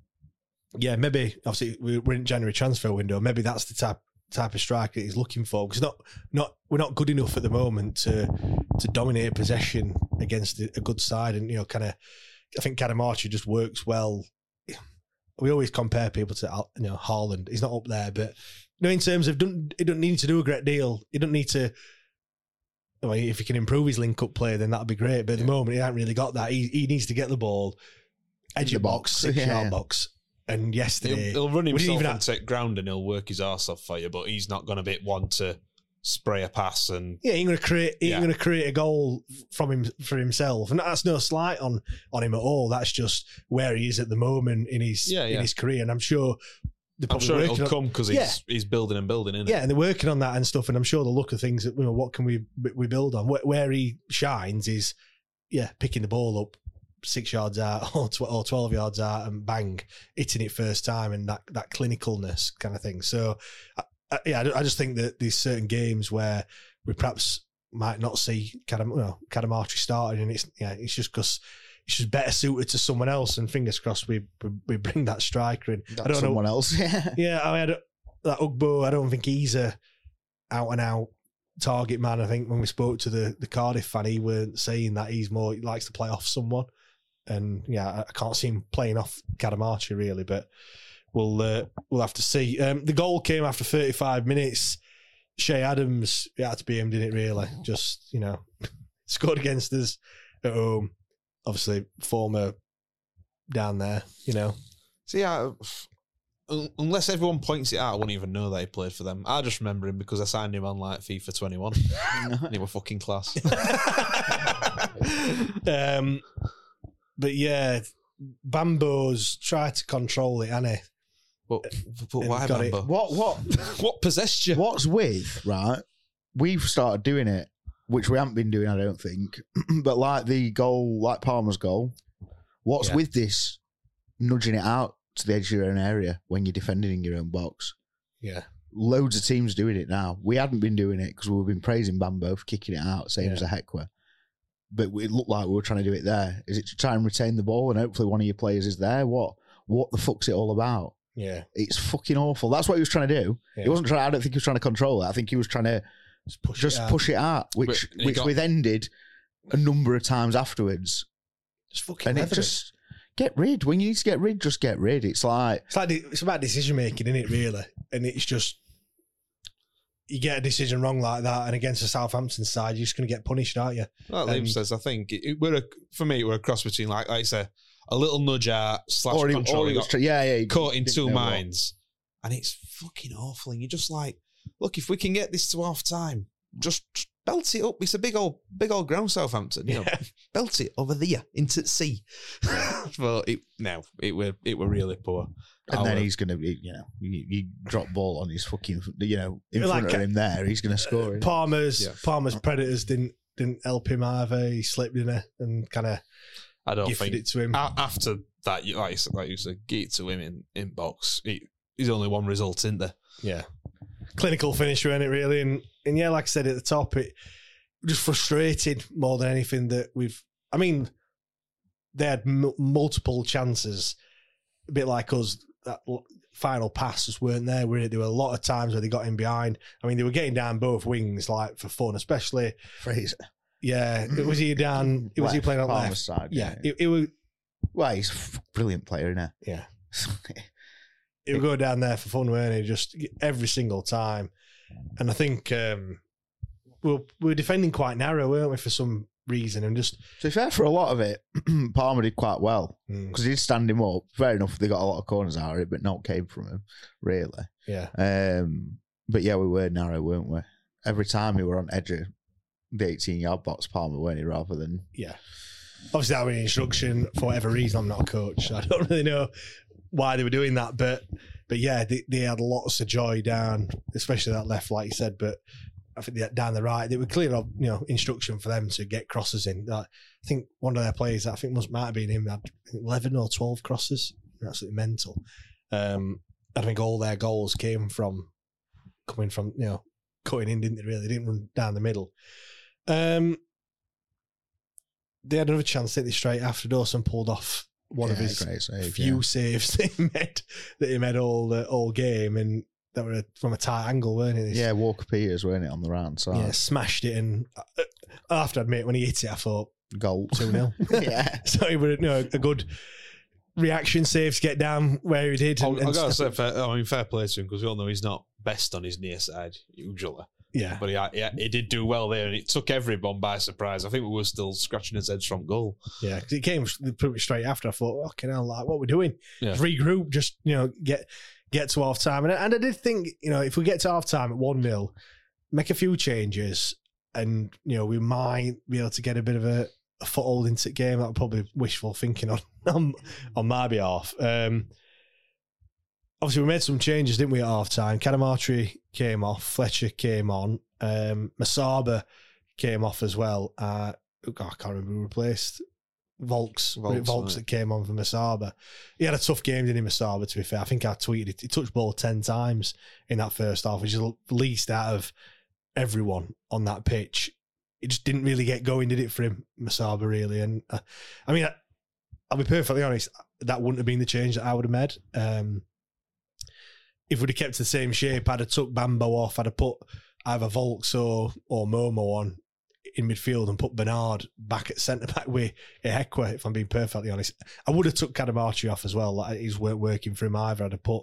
maybe obviously we're in January transfer window. Maybe that's the type of striker that he's looking for, because we're not good enough at the moment to dominate possession against a good side, and I think Cadamartri just works well. We always compare people to Haaland. He's not up there, but in terms of he don't need to do a great deal. He don't need to. If he can improve his link-up play, then that'd be great. But at the moment, he hasn't really got that. He needs to get the ball edge of box, 6-yard box. And yesterday, he'll run himself into ground and he'll work his arse off for you. But he's not going to be one to spray a pass and he's going to create a goal for himself. And that's no slight on him at all. That's just where he is at the moment in his career. And I'm sure. I'm sure it'll come because he's building and building, isn't it? Yeah, and they're working on that and stuff. And I'm sure they'll look at things that, what can we build on? Where he shines is, picking the ball up 6 yards out or 12 yards out and bang, hitting it first time, and that clinicalness kind of thing. So, I just think that there's certain games where we perhaps might not see Cadamartri starting, and it's just because it's just better suited to someone else, and fingers crossed we bring that striker in. I don't know. Someone else, yeah. I mean, that Ugbo, I don't think he's a out and out target man. I think when we spoke to the Cardiff fan, he weren't saying that he likes to play off someone, and I can't see him playing off Cadamartri really, but we'll have to see. The goal came after 35 minutes. Shea Adams, it had to be him, didn't it? Really, just scored against us at home. Obviously, former down there, See, unless everyone points it out, I wouldn't even know that he played for them. I just remember him because I signed him on like FIFA 21. And he was fucking class. But yeah, Bambo's tried to control it, hasn't he? But why got it. Bambo? What possessed you? What's with, right? We've started doing it, which we haven't been doing, I don't think. But like the goal, like Palmer's goal, what's with this nudging it out to the edge of your own area when you're defending in your own box? Yeah. Loads of teams doing it now. We hadn't been doing it because we've been praising Bambo for kicking it out, same as a Hekwa. But it looked like we were trying to do it there. Is it to try and retain the ball and hopefully one of your players is there? What the fuck's it all about? Yeah. It's fucking awful. That's what he was trying to do. Yeah. He wasn't trying. I don't think he was trying to control it. I think he was trying to just push it out, which we then did a number of times afterwards. Just fucking and it just get rid. When you need to get rid, just get rid. It's about decision making, isn't it? Really, and it's just you get a decision wrong like that, and against the Southampton side, you're just going to get punished, aren't you? Well, Liam says, I think for me, we're a cross between like I say, a little nudge out / control. He caught in two minds, and it's fucking awful. And you're just like, look, if we can get this to half time, just belt it up. It's a big old ground, Southampton. You know, belt it over there into the sea. But it were really poor. And then he's going to be, you drop ball on his fucking, in front of him there, he's going to score. Palmer's Predators didn't help him either. He slipped in it and kind of gifted it to him. After that, like you said, get it to him in box. He's only one result in there. Yeah. Clinical finish, wasn't it, really? And yeah, like I said at the top, it just frustrated more than anything that they had multiple chances, a bit like us. That final passes weren't there. There were a lot of times where they got in behind. I mean, they were getting down both wings, like for fun, especially Fraser. Yeah, was he down? Was he playing on left side? Yeah, it was. Well, he's a brilliant player, isn't he? Yeah. He would go down there for fun, weren't he? Just every single time. And I think we were defending quite narrow, weren't we, for some reason? And just to be fair, for a lot of it, Palmer did quite well because he did stand him up. Fair enough, they got a lot of corners out of it, but not came from him, really. Yeah. But yeah, we were narrow, weren't we? Every time we were on edge of the 18-yard box, Palmer, weren't he, rather than... Yeah. Obviously, that was an instruction. For whatever reason, I'm not a coach. I don't really know why they were doing that, but yeah, they had lots of joy down, especially that left, like you said. But I think down the right, they were clear of instruction for them to get crosses in. I think one of their players, might have been him, had 11 or 12 crosses. Absolutely mental. I think all their goals came from coming from cutting in, didn't they? Really, they didn't run down the middle. They had another chance, didn't they, straight after Dawson pulled off one of his few saves that he made all game, and that were from a tight angle, weren't it? Yeah, Walker Peters, weren't it, on the round side? Yeah, smashed it, and I have to admit, when he hit it, I thought goal 2-0. Yeah, so it would a good reaction save to get down where he did. I gotta say, fair play to him, because we all know he's not best on his near side usually. Yeah, but he did do well there, and it took everyone by surprise. I think we were still scratching his heads from goal. Yeah, because it came pretty much straight after. I thought, fucking hell, like, what we're doing? Yeah. Regroup, just get to half time, and I did think, if we get to half time at 1-0, make a few changes, and we might be able to get a bit of a foothold into the game. That was probably wishful thinking on my behalf. Obviously, we made some changes, didn't we, at half-time? Cadamarteri came off. Fletcher came on. Masaba came off as well. I can't remember who replaced. Volks that came on for Masaba. He had a tough game, didn't he, Masaba, to be fair? I think I tweeted it. He touched ball 10 times in that first half, which is the least out of everyone on that pitch. It just didn't really get going, did it, for him, Masaba, really? And I'll be perfectly honest, that wouldn't have been the change that I would have made. If we'd have kept the same shape, I'd have took Bambo off. I'd have put either Volks or Momo on in midfield and put Bernard back at centre-back with Ehekwe, if I'm being perfectly honest. I would have took Cadamarteri off as well. Like, he's weren't working for him either. I'd have put,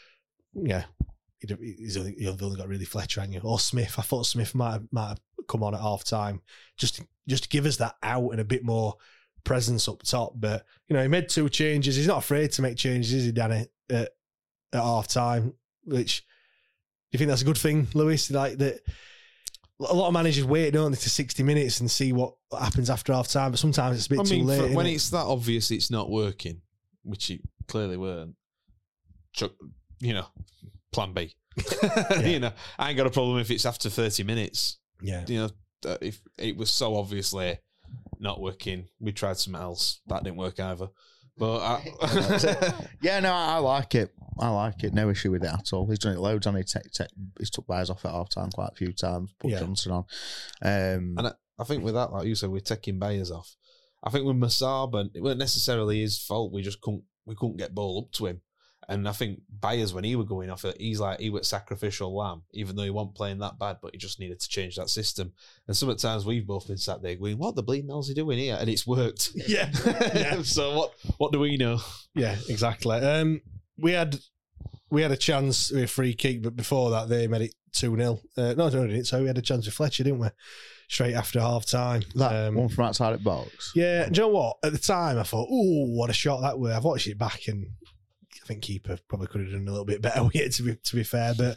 he's only got really Fletcher, haven't you? Or Smith. I thought Smith might have come on at half-time just to give us that out and a bit more presence up top. But, he made 2 changes. He's not afraid to make changes, is he, Danny? at half time, which do you think that's a good thing, Lewis? Like that, a lot of managers wait, don't they, to 60 minutes and see what happens after half time, but sometimes it's a bit too late. When it's that obvious it's not working, which it clearly weren't, plan B. I ain't got a problem if it's after 30 minutes. Yeah. If it was so obviously not working, we tried something else. That didn't work either. But I like it. I like it. No issue with it at all. He's done it loads, and he's took Byers off at half time quite a few times. Put Johnson on. And I think with that, like you said, we're taking Byers off. I think with Masaba, it wasn't necessarily his fault. We couldn't get ball up to him. And I think Byers, when he was going off it, he was sacrificial lamb, even though he wasn't playing that bad, but he just needed to change that system. And some of the times we've both been sat there going, what the bleeding hell's he doing here? And it's worked. Yeah. So what do we know? Yeah, exactly. We had a chance with a free kick, but before that they made it 2-0. No, they didn't. So we had a chance with Fletcher, didn't we? Straight after half time. That one from outside the box. Yeah. Do you know what? At the time I thought, oh, what a shot that was. I've watched it back and I think keeper probably could have done a little bit better with it, to be fair. But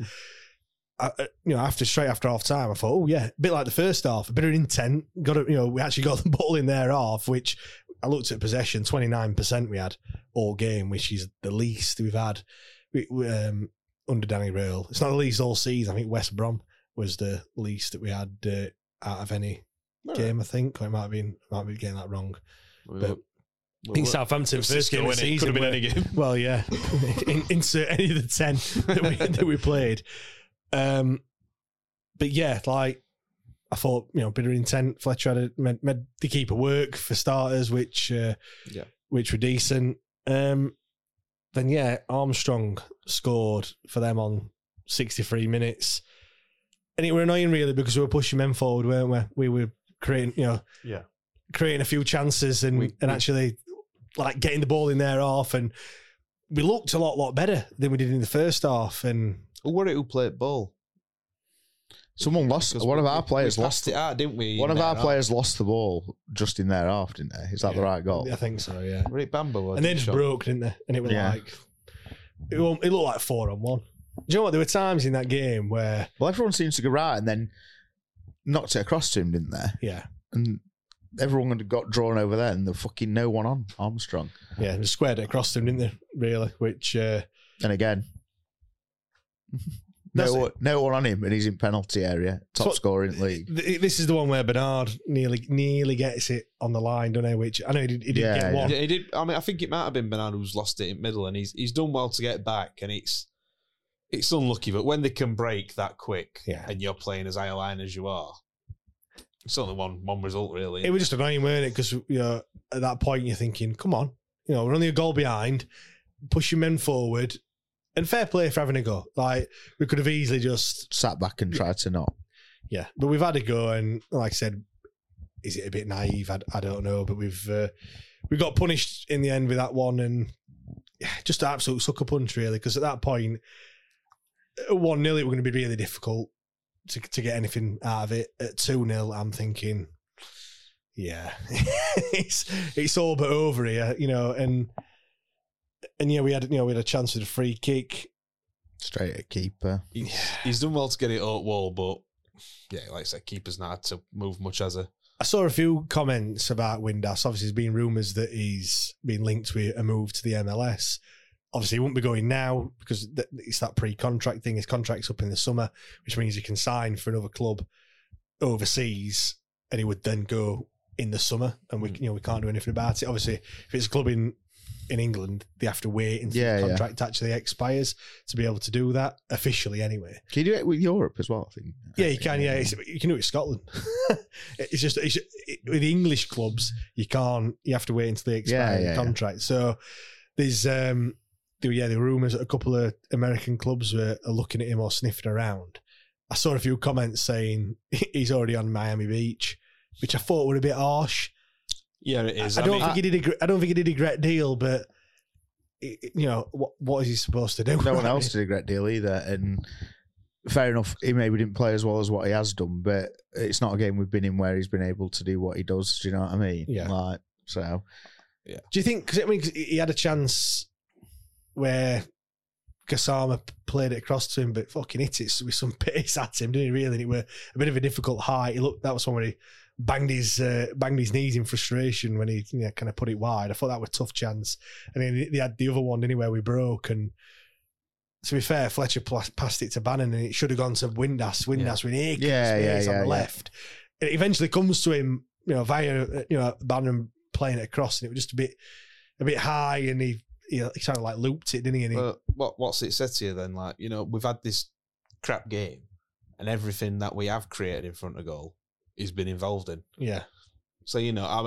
straight after half time, I thought, oh yeah, a bit like the first half, a bit of intent. We actually got the ball in their half, which I looked at possession, 29% we had all game, which is the least we've had under Danny Röhl. It's not the least all season. I think West Brom was the least that we had out of any game. I think I might be getting that wrong, but. I think Southampton first game of the season could have been any game. Well, yeah, insert any of the 10 that we played. But yeah, like I thought, bit of intent. Fletcher made the keeper work for starters, which were decent. Then Armstrong scored for them on 63 minutes, and it were annoying really because we were pushing men forward, weren't we? We were creating, creating a few chances and actually. Like getting the ball in their half, and we looked a lot better than we did in the first half. And who were it who played ball? Someone lost. One of our players lost it out, didn't we? One of our players lost the ball just in their half, didn't they? Is that the right goal? I think so. Yeah. Were it Bamba? And they just broke, didn't they? And it was it looked like 4-on-1. Do you know what? There were times in that game where everyone seems to go right, and then knocked it across to him, didn't they? Yeah. And everyone got drawn over there, and the fucking no one on Armstrong. Yeah, and squared it across to him, didn't they? Really, which and again, no one on him, and he's in penalty area, top scorer in the league. This is the one where Bernard nearly gets it on the line, don't he? Which I know he did get one. Yeah, he did. I mean, I think it might have been Bernard who's lost it in middle, and he's done well to get back, and it's unlucky, but when they can break that quick, and you're playing as high a line as you are. It's only one result, really. It was just annoying, weren't it? Because at that point you're thinking, come on, we're only a goal behind, push your men forward, and fair play for having a go. Like we could have easily just sat back and tried to not. Yeah, but we've had a go, and like I said, is it a bit naive? I don't know, but we got punished in the end with that one, and just an absolute sucker punch, really. Because at that point, 1-0, it was going to be really difficult. To get anything out of it. At 2-0, I'm thinking, it's all but over here, and we had a chance with a free kick. Straight at keeper. He's done well to get it up wall, but like I said, keeper's not had to move much as a. I saw a few comments about Windass. Obviously, there's been rumours that he's been linked with a move to the MLS. Obviously, he won't be going now because it's that pre-contract thing. His contract's up in the summer, which means he can sign for another club overseas, and he would then go in the summer. And we can't do anything about it. Obviously, if it's a club in England, they have to wait until the contract actually expires to be able to do that officially. Anyway, can you do it with Europe as well? I think. Yeah, you can. Yeah, you can do it with Scotland. It's just with the English clubs, you can't. You have to wait until they expire the contract. So there's. The rumours that a couple of American clubs are looking at him or sniffing around. I saw a few comments saying he's already on Miami Beach, which I thought were a bit harsh. Yeah, it is. I don't think he did a great deal, but what is he supposed to do? No one else did a great deal either, and fair enough. He maybe didn't play as well as what he has done, but it's not a game we've been in where he's been able to do what he does. Do you know what I mean? Yeah. Do you think? Because he had a chance where Gassama played it across to him, but fucking hit it with some pace at him, didn't he? Really, and it were a bit of a difficult height. That was one where he banged his knees in frustration when he kind of put it wide. I thought that was a tough chance. And then they had the other one anyway we broke. And to be fair, Fletcher passed it to Bannon, and it should have gone to Windass. Windass with acres space on the left. It eventually comes to him, via Bannon playing it across, and it was just a bit high, and he kind of like looped it, didn't he? And what's it said to you then? Like, we've had this crap game, and everything that we have created in front of goal, he's been involved in. Yeah. So,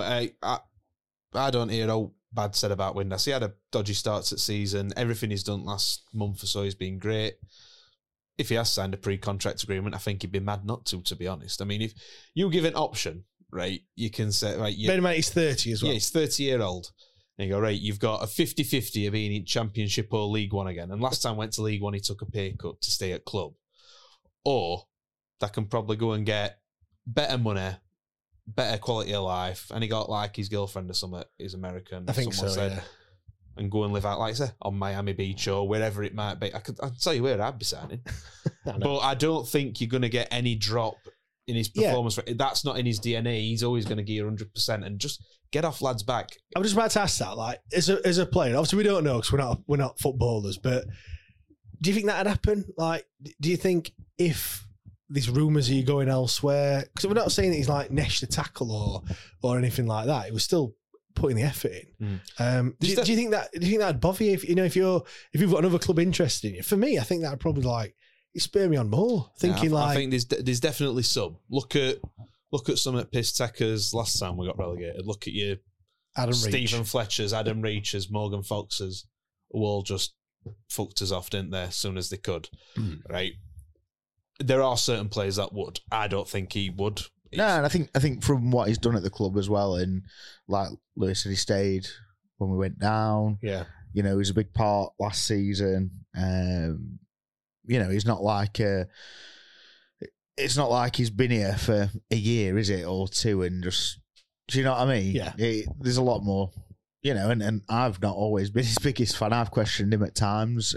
I don't hear all bad said about Windass. He had a dodgy start to the season. Everything he's done last month or so has been great. If he has signed a pre-contract agreement, I think he'd be mad not to be honest. I mean, if you give an option, right, you can say, right, bear in mind he's 30 as well. Yeah, he's 30-year-old. And you go, right, you've got a 50-50 of being in Championship or League One again. And last time I went to League One, he took a pay cut to stay at club. Or that can probably go and get better money, better quality of life, and he got like his girlfriend or something, he's American. I think someone said, yeah. And go and live out, like I say, on Miami Beach or wherever it might be. I'll tell you where I'd be signing. But I don't think you're going to get any drop in his performance. Yeah. That's not in his DNA. He's always going to give you 100% and just get off lads' back. I was just about to ask that, like, as a player, obviously we don't know because we're not footballers, but do you think that'd happen? Like, do you think if these rumours are you going elsewhere? Because we're not saying that he's like neshed a tackle or anything like that. He was still putting the effort in. Do you think that'd bother you if you've got another club interested in you? For me, I think that'd probably like it spur me on more. Thinking I think there's definitely some. Look at some at Pisteca's last time we got relegated. Look at your Stephen Fletcher's, Adam Reach's, Morgan Fox's, who all just fucked us off, didn't they, as soon as they could. Right? There are certain players that would. I don't think he would. No, and I think from what he's done at the club as well, and like Lewis said, he stayed when we went down. Yeah. He was a big part last season. He's not like it's not like he's been here for a year, is it, or two, and just, do you know what I mean? Yeah. There's a lot more, and I've not always been his biggest fan. I've questioned him at times,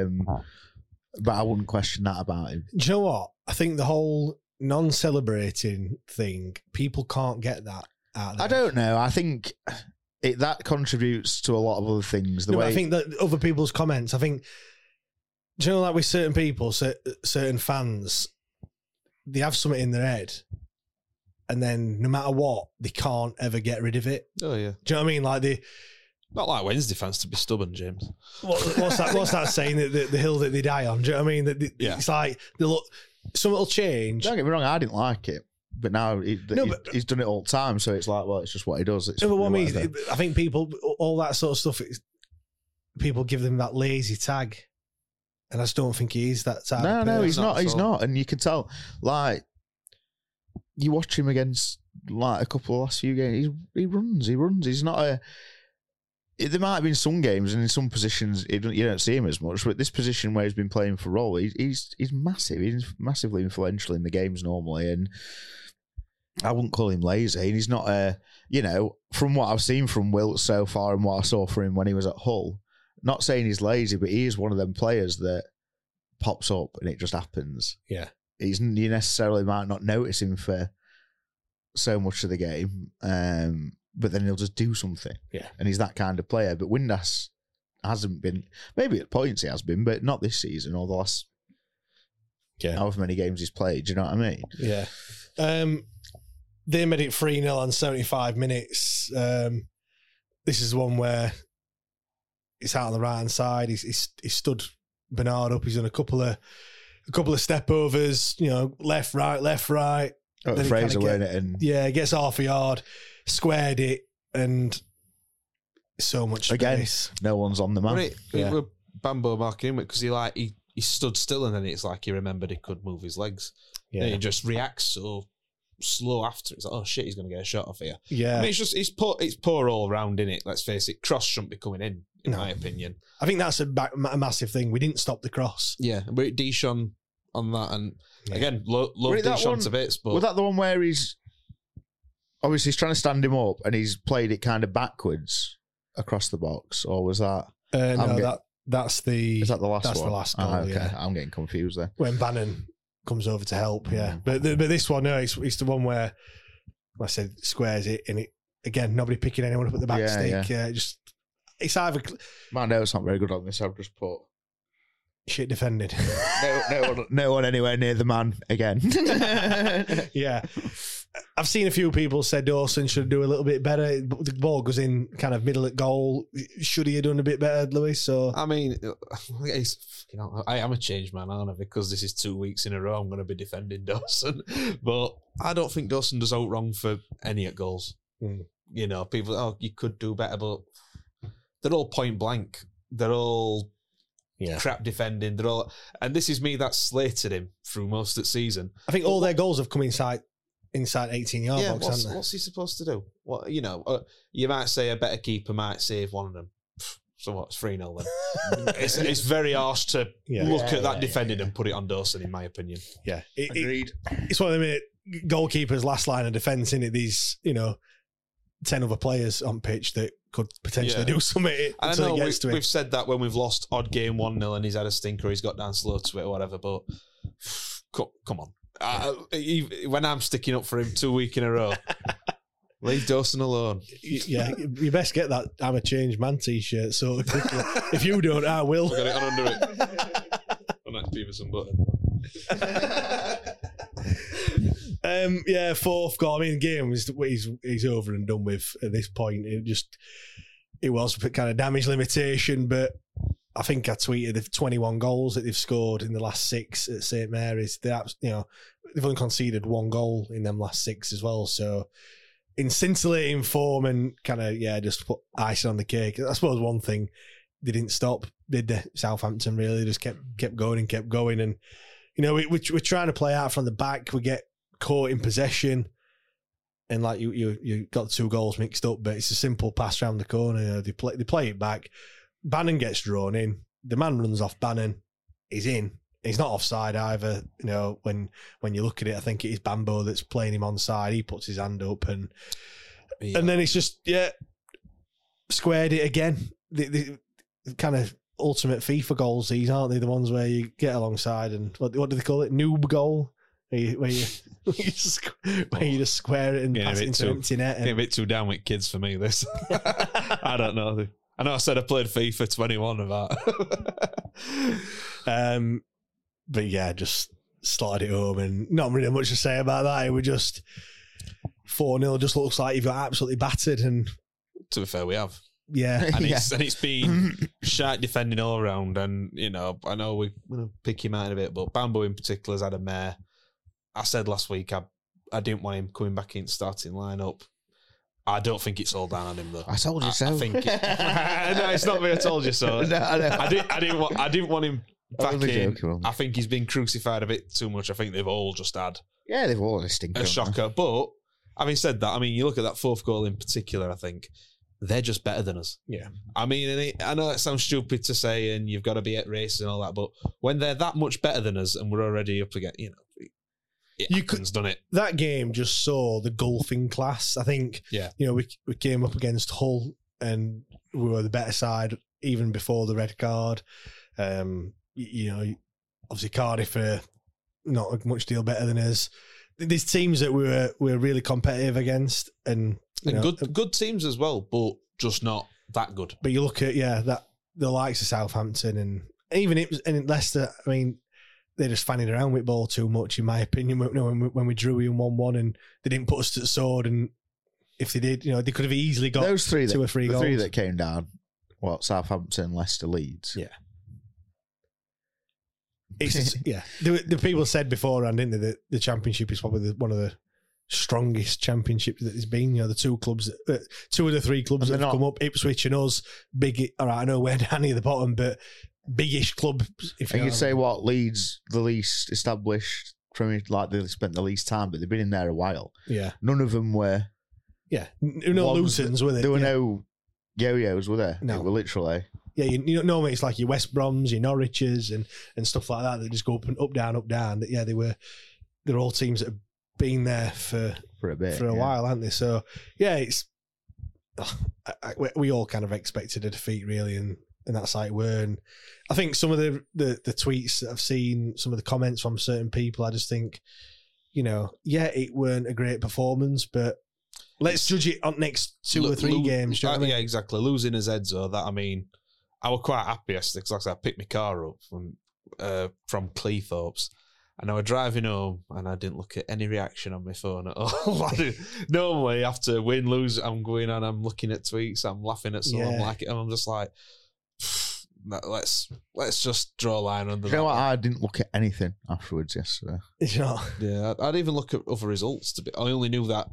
but I wouldn't question that about him. Do you know what? I think the whole non-celebrating thing, people can't get that out there. I don't know. I think that contributes to a lot of other things. I think that other people's comments, I think, do you know, like with certain people, certain fans, they have something in their head, and then no matter what, they can't ever get rid of it. Oh yeah. Do you know what I mean? Like not like Wednesday fans to be stubborn, James. What's that saying? The hill that they die on. Do you know what I mean? It's like something will change. Don't get me wrong, I didn't like it, but now he's done it all the time, so it's like, well, it's just what he does. But what I mean, I think people, all that sort of stuff, people give them that lazy tag. And I just don't think he is that type. No, he's not. He's not. And you can tell, like, you watch him against, like, a couple of last few games, he runs. He's not there might have been some games and in some positions you don't see him as much, but this position where he's been playing for Roll, he's massive. He's massively influential in the games normally, and I wouldn't call him lazy. And he's not from what I've seen from Wilt so far and what I saw from him when he was at Hull, not saying he's lazy, but he is one of them players that pops up and it just happens. Yeah. You necessarily might not notice him for so much of the game, but then he'll just do something. Yeah. And he's that kind of player. But Windass hasn't been, maybe at points he has been, but not this season or the last however many games he's played. Do you know what I mean? Yeah. They made it 3-0 on 75 minutes. This is one where it's out on the right hand side. He's stood Bernard up. He's done a couple of step overs. Left, right. Oh, Fraser weren't it? And gets half a yard, squared it, and so much space. Again, no one's on the man. It were Bambo marking him because he stood still, and then it's like he remembered he could move his legs. Yeah, and he just reacts so slow after. It's like, oh shit, he's going to get a shot off here. Yeah, I mean, it's poor all round, innit? Let's face it. Cross shouldn't be coming in my opinion. I think that's a massive thing. We didn't stop the cross. Yeah, but Deschamps on that, and again, love Deschamps to bits. But was that the one where he's trying to stand him up and he's played it kind of backwards across the box, or was that? No, That's the Is that the last one? That's the last goal. Okay. Yeah, I'm getting confused there. when Bannon comes over to help. Yeah, but this one, no, it's the one where like I said squares it, and it again nobody picking anyone up at the back stick. Just it's either My note's not very good on this. I've just put shit defended. no one anywhere near the man again. Yeah. I've seen a few people say Dawson should do a little bit better. The ball goes in kind of middle at goal. Should he have done a bit better, Lewis? So I mean, I am a changed man, aren't I? Because this is 2 weeks in a row I'm going to be defending Dawson. But I don't think Dawson does out wrong for any at goals. You know, people, you could do better, but they're all point blank. They're all crap defending. They're all, and this is me that slated him through most of the season. I think all their goals have come inside 18-yard box, haven't they? What's he supposed to do? What you might say a better keeper might save one of them. So what? It's 3-0 then. it's very harsh to look at that defending and put it on Dawson, in my opinion. Yeah, Agreed. It's one of them goalkeepers' last line of defence, in it. These 10 other players on pitch that could potentially do something. I know we've said that when we've lost odd game 1-0 and he's had a stinker, he's got down slow to it or whatever. But come on. When I'm sticking up for him 2 weeks in a row, leave Dawson alone. Yeah, you best get that I'm a changed man t-shirt so quickly. If you don't, I will. I've got it on under it. On that Peterson button. Fourth goal. I mean, game he's over and done with at this point. It was kind of damage limitation, but I think I tweeted the 21 goals that they've scored in the last 6 at St Mary's. They've only conceded 1 goal in them last 6 as well. So in scintillating form and kind of just put icing on the cake. I suppose one thing they didn't stop, did they? Southampton really they just kept going, and we're trying to play out from the back. We get caught in possession, and like you got 2 goals mixed up, but it's a simple pass around the corner. They play it back. Bannon gets drawn in. The man runs off Bannon. He's in. He's not offside either. When you look at it, I think it is Bambo that's playing him onside. He puts his hand up and then it's just squared it again. The kind of ultimate FIFA goals. These aren't they? The ones where you get alongside and what do they call it? Noob goal. Where you just square it and pass it into empty net. A bit too down with kids for me. This I don't know. I know I said I played FIFA 21 of that. But just slide it home and not really much to say about that. It was just 4-0. Just looks like you've got absolutely battered. And to be fair, we have. Yeah. And it's been shite defending all around. And, I know we're going to pick him out in a bit, but Bambo in particular has had a mare. I said last week I didn't want him coming back in starting lineup. I don't think it's all down on him though. I told you so. I think no, it's not me. I told you so. No, I know. I didn't want him back in. Joking, I think he's been crucified a bit too much. I think they've all just had they've all had a stinker. A shocker. But having said that, I mean, you look at that 4th goal in particular. I think they're just better than us. Yeah. I mean, I know it sounds stupid to say, and you've got to be at races and all that, but when they're that much better than us, and we're already up against, done it. That game just saw the golfing class. I think, we came up against Hull and we were the better side even before the red card. Obviously Cardiff are not a much deal better than us. There's teams that we were really competitive against, and good teams as well, but just not that good. But you look at that the likes of Southampton and even Leicester. I mean, they're just fanning around with ball too much, in my opinion. When we drew in 1-1 and they didn't put us to the sword, and if they did, they could have easily got those 3 2 or 3 goals. The 3 that came down. Southampton, Leicester, Leeds. Yeah. It's just, The people said beforehand, didn't they, that the Championship is probably one of the strongest championships that there's been. The 2 clubs, 2 of the 3 clubs that have come up, Ipswich and us. Big. All right, I know we're down near the bottom, but biggish club. And you'd say Leeds, the least established Premier, like they spent the least time, but they've been in there a while. Yeah, none of them were. Yeah, no Lutons, were there? There were no yo-yos, were there? No, they were literally. Yeah, normally it's like your West Broms, your Norwiches, and stuff like that. That just go up down, up down. They're all teams that have been there for a bit, for a while, haven't they? So it's we all kind of expected a defeat, really, and and that's how it were. And I think some of the tweets that I've seen, some of the comments from certain people, I just think, it weren't a great performance, but let's judge it on next 2 or 3 games. Do you know what I mean? Yeah, exactly. Losing as Edzo, that, I mean, I was quite happy yesterday because, like I said, I picked my car up from Cleethorpes, and I was driving home, and I didn't look at any reaction on my phone at all. Normally, after win, lose, I'm going on, I'm looking at tweets, I'm laughing at someone like it, and I'm just like, let's just draw a line under that. You know what? I didn't look at anything afterwards yesterday. Yeah, I'd even look at other results. I only knew that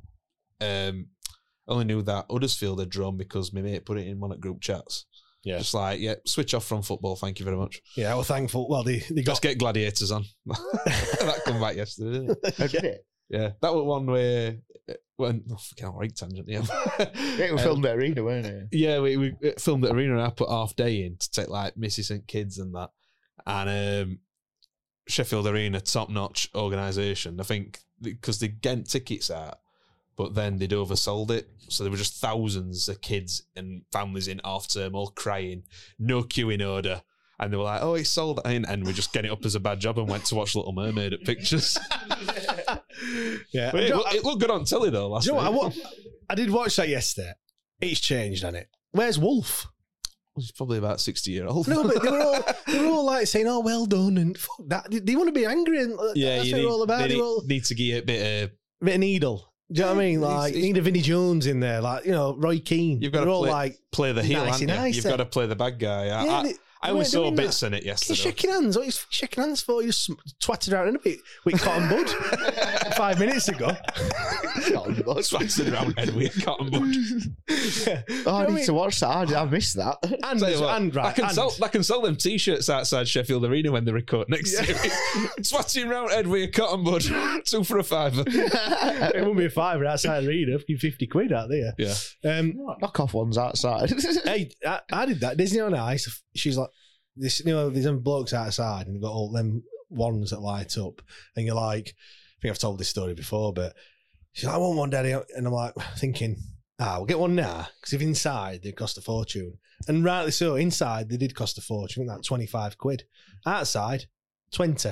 Huddersfield had drawn because my mate put it in one of the group chats. Yeah, just like, switch off from football. Thank you very much. Yeah, we're thankful. Well, they got... Just get Gladiators on. That come back yesterday, didn't it? Did it? Yeah, that was one where right tangent. Yeah, it was filmed at Arena, weren't it? Yeah, we filmed at Arena, and I put half day in to take like Missy St Kids and that, and Sheffield Arena, top notch organisation. I think because they get tickets out, but then they'd oversold it, so there were just thousands of kids and families in half term all crying, no queuing order. And they were like, "Oh, it's sold," and we just get it up as a bad job and went to watch Little Mermaid at Pictures. Yeah, but it looked good on telly though last night. I did watch that yesterday. It's changed, hasn't it? Where's Wolf? He's probably about 60-year-old. No, but they were all like saying, "Oh, well done," and fuck that. They want to be angry, and that's what they're all about. They need to give it a bit of needle. Do you know what I mean? Like, you need a Vinnie Jones in there, like, Roy Keane. You've got to play the heel, haven't you? You've got to play the bad guy. I only saw bits in it yesterday. He's shaking hands. What are you shaking hands for? You just twatted around in a bit with Cotton Bud 5 minutes ago. Cotton Bud. Twatted around head with Cotton Bud. I need to watch that. I missed that. I can sell them T-shirts outside Sheffield Arena when they record next year. Twatting around head with a Cotton Bud. 2 for a £5. It wouldn't be a £5 outside Arena. £50 out there. Yeah. Knock off ones outside. Hey, I did that. Disney on Ice. She's like, there's them blokes outside and they've got all them ones that light up, and you're like, I think I've told this story before, but she's like, I want one, Daddy, and I'm like thinking, we'll get one now, because if inside they cost a fortune, and rightly so, inside they did cost a fortune, that £25, outside 20.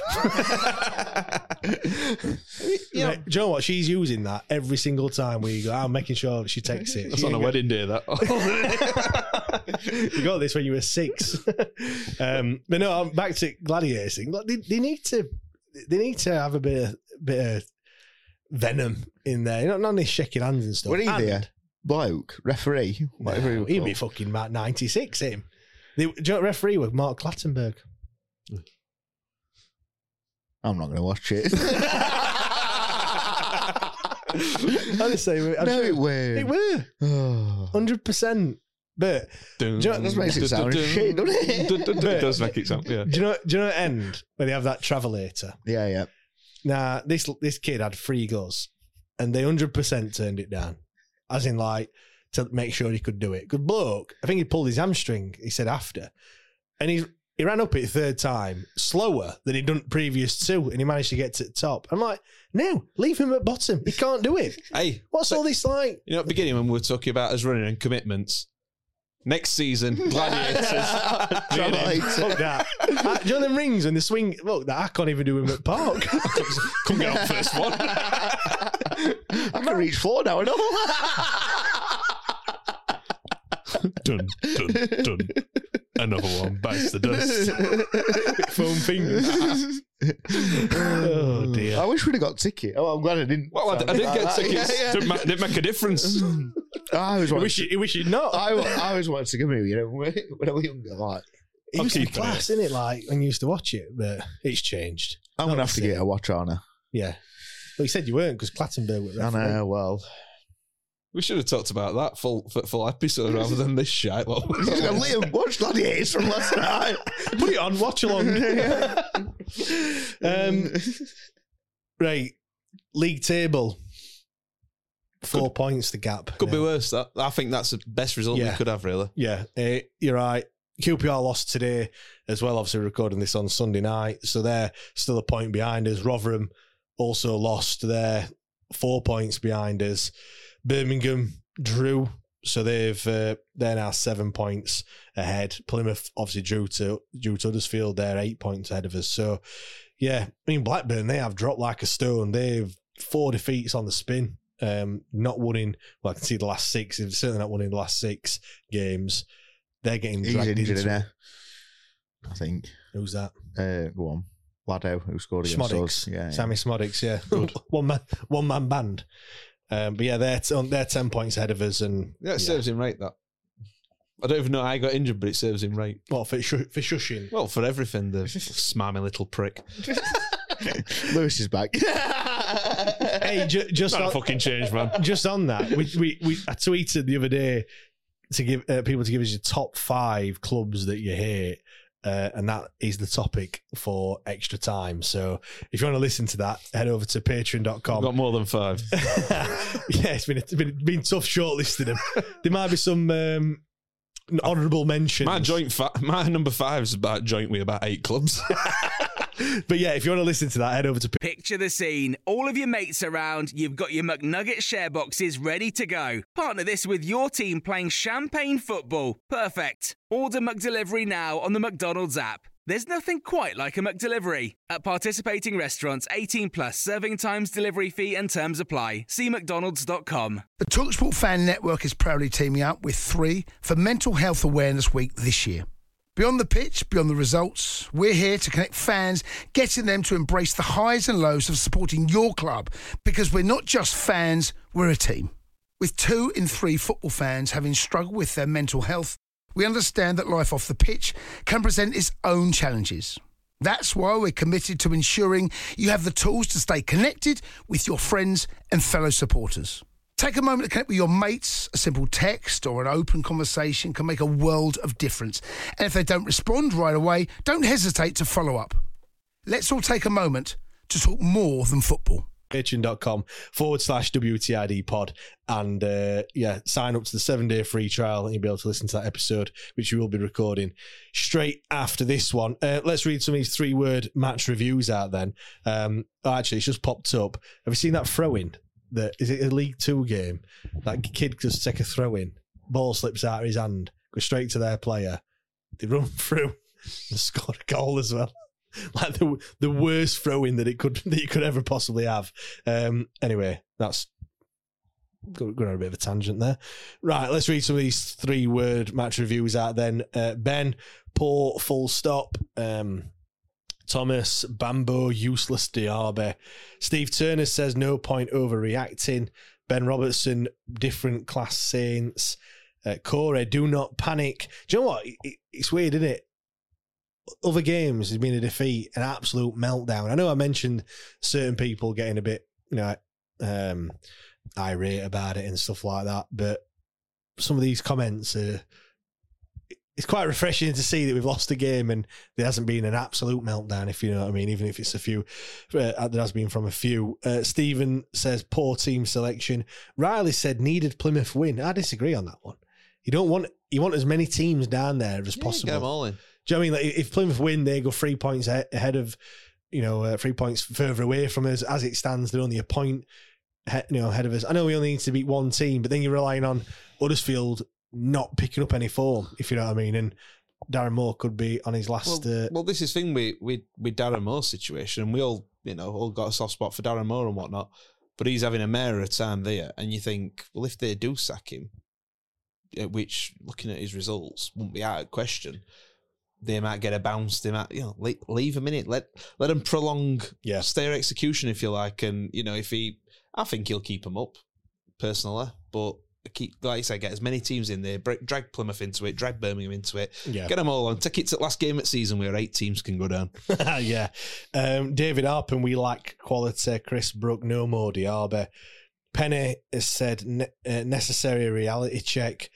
Yeah. Do you know what? She's using that every single time we go. I'm making sure she takes it. That's on a wedding day, that. You got this when you were 6. But no, I'm back to Gladiators thing. Look, they need to have a bit of venom in there. Not only shaking hands and stuff. What are you there? Bloke, referee, whatever no, he'd be fucking about 96. Him. Do you know what referee was? Mark Clattenburg. I'm not going to watch it. Honestly, it were. It were. 100%. But that makes it sound shit, doesn't it? It does make it sound, yeah. Do you know at end where they have that travelator? Yeah. Now, this kid had 3 goes, and they 100% turned it down. As in, like, to make sure he could do it. Good bloke. I think he pulled his hamstring, he said after. And he ran up it 3rd time, slower than he'd done previous 2, and he managed to get to the top. I'm like, no, leave him at bottom. He can't do it. Hey, what's all this like? At the beginning when we were talking about us running and commitments, next season, Gladiators. Fuck that. Do you know them rings and the swing? Look, that I can't even do him at Park. Couldn't get on first one. I can reach 4 now, I know. Dun. Another one bites the dust. Foam fingers. Oh dear. I wish we'd have got ticket. Oh, I'm glad I didn't. Well, I did get tickets. Yeah. Didn't make a difference. I wish you'd not. I always wanted to go when I was younger. Like, it used to be class, isn't it? Like when you used to watch it, but it's changed. I'm going to have to get a watch on her. Yeah. Well, you said you weren't because Clattenburg was referee. I know, well. We should have talked about that full episode rather than this shite. Liam, watch Gladiators from last night. Put it on, watch along. Right, league table. 4 points the gap. Could be worse. That I think that's the best result we could have, really. Yeah, you're right. QPR lost today as well, obviously recording this on Sunday night. So they're still a point behind us. Rotherham also lost. They're 4 points behind us. Birmingham drew So they're now 7 points ahead. Plymouth obviously drew to Huddersfield. They're 8 points ahead of us. So, yeah, I mean, Blackburn, they have dropped like a stone. They've 4 defeats on the spin. Not winning, well, I can see the last 6. They've certainly not winning the last 6 games. They're getting dragged into it. I think. Who's that? Go on. Laddo, who scored against us. Yeah, Sammy Smodics, yeah. Good. one man band. But yeah, they're 10 points ahead of us. And it serves him right, that. I don't even know how I got injured, but it serves him right. What, for shushing? Well, for everything, the smarmy little prick. Lewis is back. Hey, just not a fucking change, man. Just on that, I tweeted the other day to give people to give us your top 5 clubs that you hate. And that is the topic for Extra Time. So if you want to listen to that, head over to patreon.com. I've got more than 5. Yeah, it's been tough shortlisting them. There might be some honourable mentions. My number 5 is about joint with about 8 clubs. But yeah, if you want to listen to that, head over to... Picture the scene. All of your mates around, you've got your McNugget share boxes ready to go. Partner this with your team playing champagne football. Perfect. Order McDelivery now on the McDonald's app. There's nothing quite like a McDelivery. At participating restaurants, 18 plus, serving times, delivery fee and terms apply. See mcdonalds.com. The TalkSport Fan Network is proudly teaming up with 3 for Mental Health Awareness Week this year. Beyond the pitch, beyond the results, we're here to connect fans, getting them to embrace the highs and lows of supporting your club, because we're not just fans, we're a team. With 2 in 3 football fans having struggled with their mental health, we understand that life off the pitch can present its own challenges. That's why we're committed to ensuring you have the tools to stay connected with your friends and fellow supporters. Take a moment to connect with your mates. A simple text or an open conversation can make a world of difference. And if they don't respond right away, don't hesitate to follow up. Let's all take a moment to talk more than football. patreon.com/WTID pod and sign up to the 7-day free trial and you'll be able to listen to that episode, which we will be recording straight after this one. Let's read some of these 3-word match reviews out then. Actually, it's just popped up. Have you seen that throw-in? Is it a League 2 game? That kid just take a throw-in, ball slips out of his hand, goes straight to their player. They run through and score a goal as well. Like the worst throw-in that you could ever possibly have. Anyway, that's going on a bit of a tangent there. Right, let's read some of these 3-word match reviews out then. Ben, poor, full stop. Thomas, Bambo, useless Diaby. Steve Turner says no point overreacting. Ben Robertson, different class saints. Corey, do not panic. Do you know what? It's weird, isn't it? Other games has been a defeat, an absolute meltdown. I know I mentioned certain people getting a bit, irate about it and stuff like that, but some of these comments are... It's quite refreshing to see that we've lost a game and there hasn't been an absolute meltdown, if you know what I mean, even if it's a few. There has been from a few. Stephen says, poor team selection. Riley said, needed Plymouth win. I disagree on that one. You want as many teams down there as possible. Get them all in. Do you know what I mean? Like, if Plymouth win, they go 3 points ahead of, 3 points further away from us. As it stands, they're only a point ahead of us. I know we only need to beat one team, but then you're relying on Huddersfield not picking up any form, if you know what I mean. And Darren Moore could be on his last... Well, this is the thing with Darren Moore's situation, and we all got a soft spot for Darren Moore and whatnot, but he's having a mare of time there, and you think, well, if they do sack him, which, looking at his results, wouldn't be out of question, they might get a bounce, they might, leave a minute, let him prolong their execution, if you like, and, I think he'll keep him up, personally, but... like I say, get as many teams in there, drag Plymouth into it, drag Birmingham into it, get them all on. Take it to the last game of the season where 8 teams can go down. Yeah. David Arpin, we lack quality. Chris Brook, no more Diaby. Penny has said necessary reality check.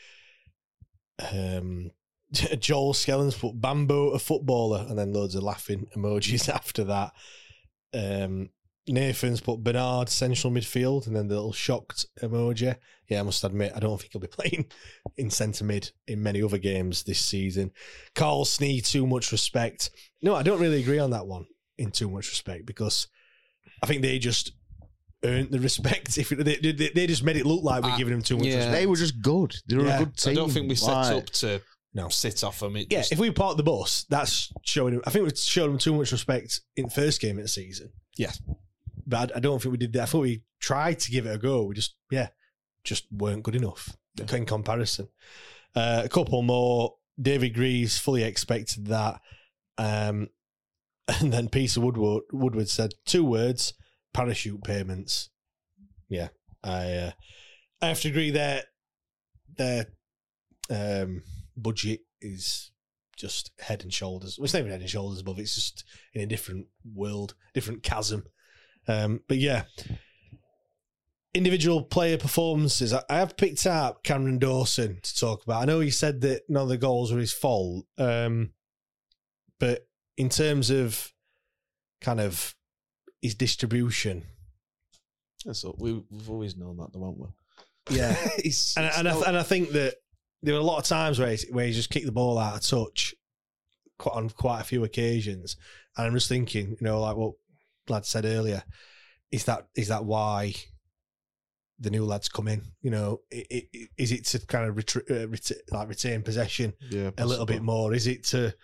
Joel Skellens put Bambo, a footballer, and then loads of laughing emojis after that. Nathan's put Bernard, central midfield, and then the little shocked emoji. Yeah, I must admit, I don't think he'll be playing in centre mid in many other games this season. Carl Snee, too much respect. No, I don't really agree on that one, in too much respect, because I think they just earned the respect. If they just made it look like we're giving them too much respect. They were just good. They were a good team. I don't think we set Like, up to sit off them. If we park the bus, that's showing them. I think we showed them too much respect in the first game of the season. Yeah. But I don't think we did that. I thought we tried to give it a go. We just weren't good enough in comparison. A couple more. David Greaves fully expected that. And then Peter Woodward said 2 words: parachute payments. Yeah, I have to agree. Their budget is just head and shoulders. Well, it's not even head and shoulders above. It's just in a different world, different chasm. But yeah, individual player performances. I have picked out Cameron Dawson to talk about. I know he said that none of the goals were his fault, but in terms of kind of his distribution, so we've always known that, haven't we? Yeah, and I think that there were a lot of times where he just kicked the ball out of touch on quite a few occasions, and I'm just thinking, like what Lad said earlier, is that why the new lads come in? Is it to kind of retain possession a little bit more? Is it to,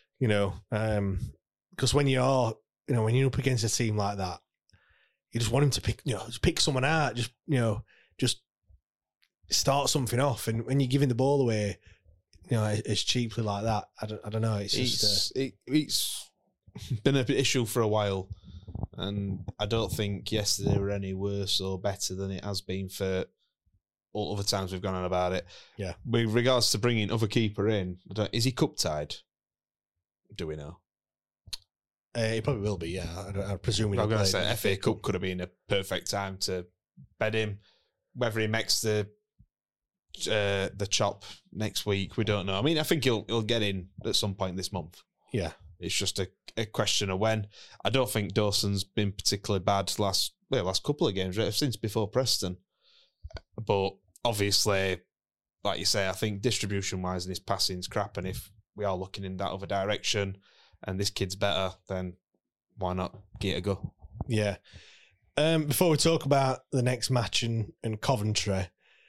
because when you're up against a team like that, you just want him to pick someone out, just start something off, and when you're giving the ball away, as cheaply like that, I don't know. It's been an issue for a while, and I don't think yesterday were any worse or better than it has been for all other times we've gone on about it. Yeah. With regards to bringing other keeper in, is he cup tied? Do we know? He probably will be. Yeah, I presume. I'm going to say FA Cup could have been a perfect time to bed him. Whether he makes the chop next week, we don't know. I mean, I think he'll get in at some point this month. Yeah. It's just a question of when. I don't think Dawson's been particularly bad last couple of games, right? Since before Preston. But obviously, like you say, I think distribution-wise and his passing's crap, and if we are looking in that other direction and this kid's better, then why not give it a go? Yeah. Before we talk about the next match in Coventry,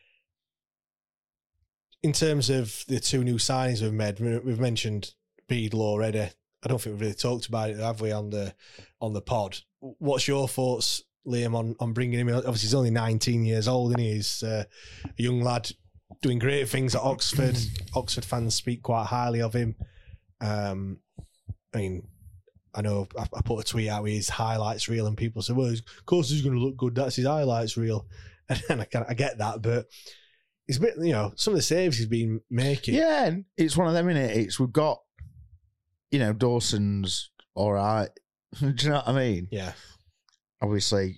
in terms of the 2 new signings we've made, we've mentioned Beadle already. I don't think we've really talked about it, have we, on the pod? What's your thoughts, Liam, on bringing him in? Obviously, he's only 19 years old, and he's a young lad doing great things at Oxford. Oxford fans speak quite highly of him. I mean, I know I put a tweet out with his highlights reel, and people say, well, of course he's going to look good. That's his highlights reel. And I get that, but it's a bit, some of the saves he's been making. Yeah, and it's one of them, innit? We've got, Dawson's all right. Do you know what I mean? Yeah. Obviously,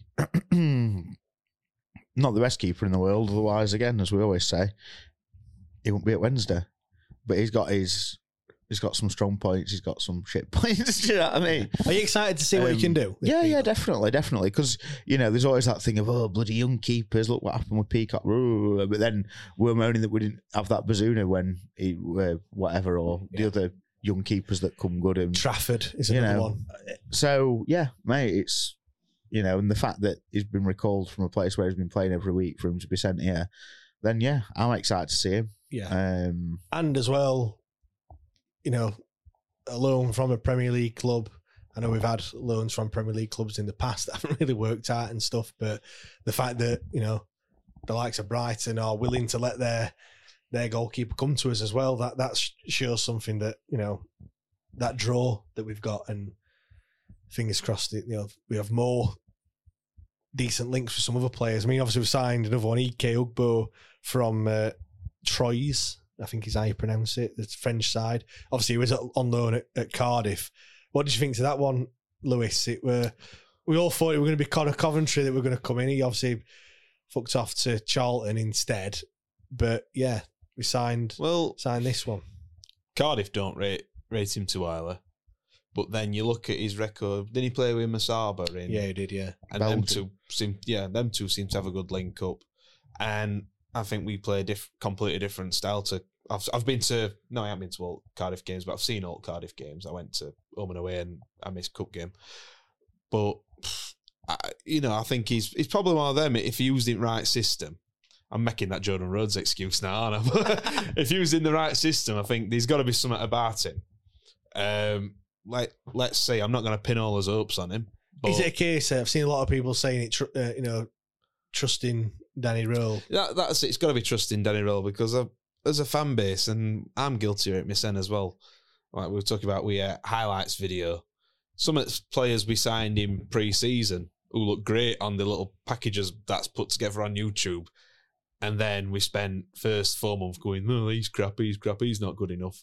not the best keeper in the world. Otherwise, again, as we always say, he won't be at Wednesday. But he's got some strong points. He's got some shit points. Do you know what I mean? Are you excited to see what he can do? Yeah, definitely. Because, there's always that thing of, bloody young keepers, look what happened with Peacock. But then we're moaning that we didn't have that Bazuna when he, whatever, or the other young keepers that come good. And Trafford is another one. So, yeah, mate, it's, and the fact that he's been recalled from a place where he's been playing every week for him to be sent here, then, yeah, I'm excited to see him. Yeah. And as well, a loan from a Premier League club. I know we've had loans from Premier League clubs in the past that haven't really worked out and stuff, but the fact that, the likes of Brighton are willing to let their goalkeeper come to us as well, that shows something that, that draw that we've got, and fingers crossed, we have more decent links with some other players. I mean, obviously we've signed another one, Ike Ugbo from Troyes, I think is how you pronounce it, the French side. Obviously, he was on loan at Cardiff. What did you think to that one, Lewis? We all thought it were going to be Connor Coventry that were going to come in. He obviously fucked off to Charlton instead. But yeah, we signed this one. Cardiff don't rate him too highly. But then you look at his record. Didn't he play with Masaba in? Yeah, he did, yeah. And them two seem to have a good link up. And I think we play a completely different style to. I haven't been to all Cardiff games, but I've seen all Cardiff games. I went to home and away, and I missed cup game. But I think he's probably one of them. If he was in the right system, I'm making that Jordan Rhodes excuse now, aren't I? If he was in the right system, I think there's got to be something about him. Let's see. I'm not going to pin all his hopes on him. But is it a case? I've seen a lot of people saying it. Trusting Danny Röhl. That's it. It's got to be trusting Danny Röhl because as a fan base, and I'm guilty of it myself as well. Like we were talking about, highlights video. Some of the players we signed in pre-season who look great on the little packages that's put together on YouTube. And then we spent first 4 months going, no, he's crap, he's not good enough.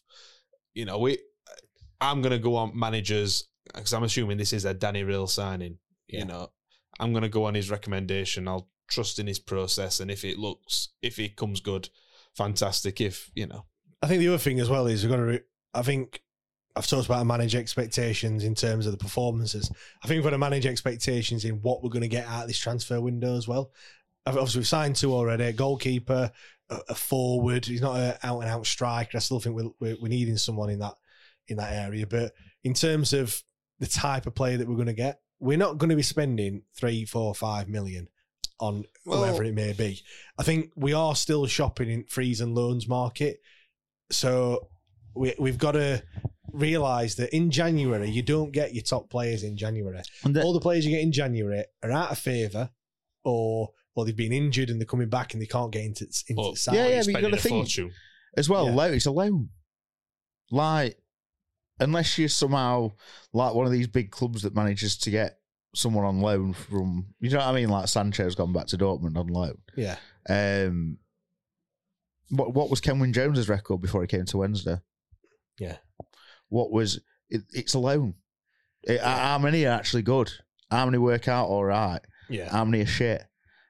I'm going to go on managers, because I'm assuming this is a Danny Röhl signing. Yeah. I'm going to go on his recommendation. I'll trust in his process. And if he comes good, fantastic. I think the other thing as well is I think I've talked about manage expectations in terms of the performances. I think we've got to manage expectations in what we're going to get out of this transfer window as well. Obviously, we've signed 2 already, a goalkeeper, a forward. He's not an out-and-out striker. I still think we're needing someone in that area. But in terms of the type of player that we're going to get, we're not going to be spending 3, 4, 5 million on whoever it may be. I think we are still shopping in frees and loans market. So we've got to realise that in January, you don't get your top players in January. All the players you get in January are out of favour or they've been injured and they're coming back and they can't get into the side. Yeah, but you've got to think as well, it's a loan. Like, unless you're somehow like one of these big clubs that manages to get someone on loan from, you know what I mean? Like Sancho's gone back to Dortmund on loan. Yeah. What was Kenwyne Jones's record before he came to Wednesday? Yeah. What was it's a loan. How many are actually good? How many work out all right? Yeah. How many are shit?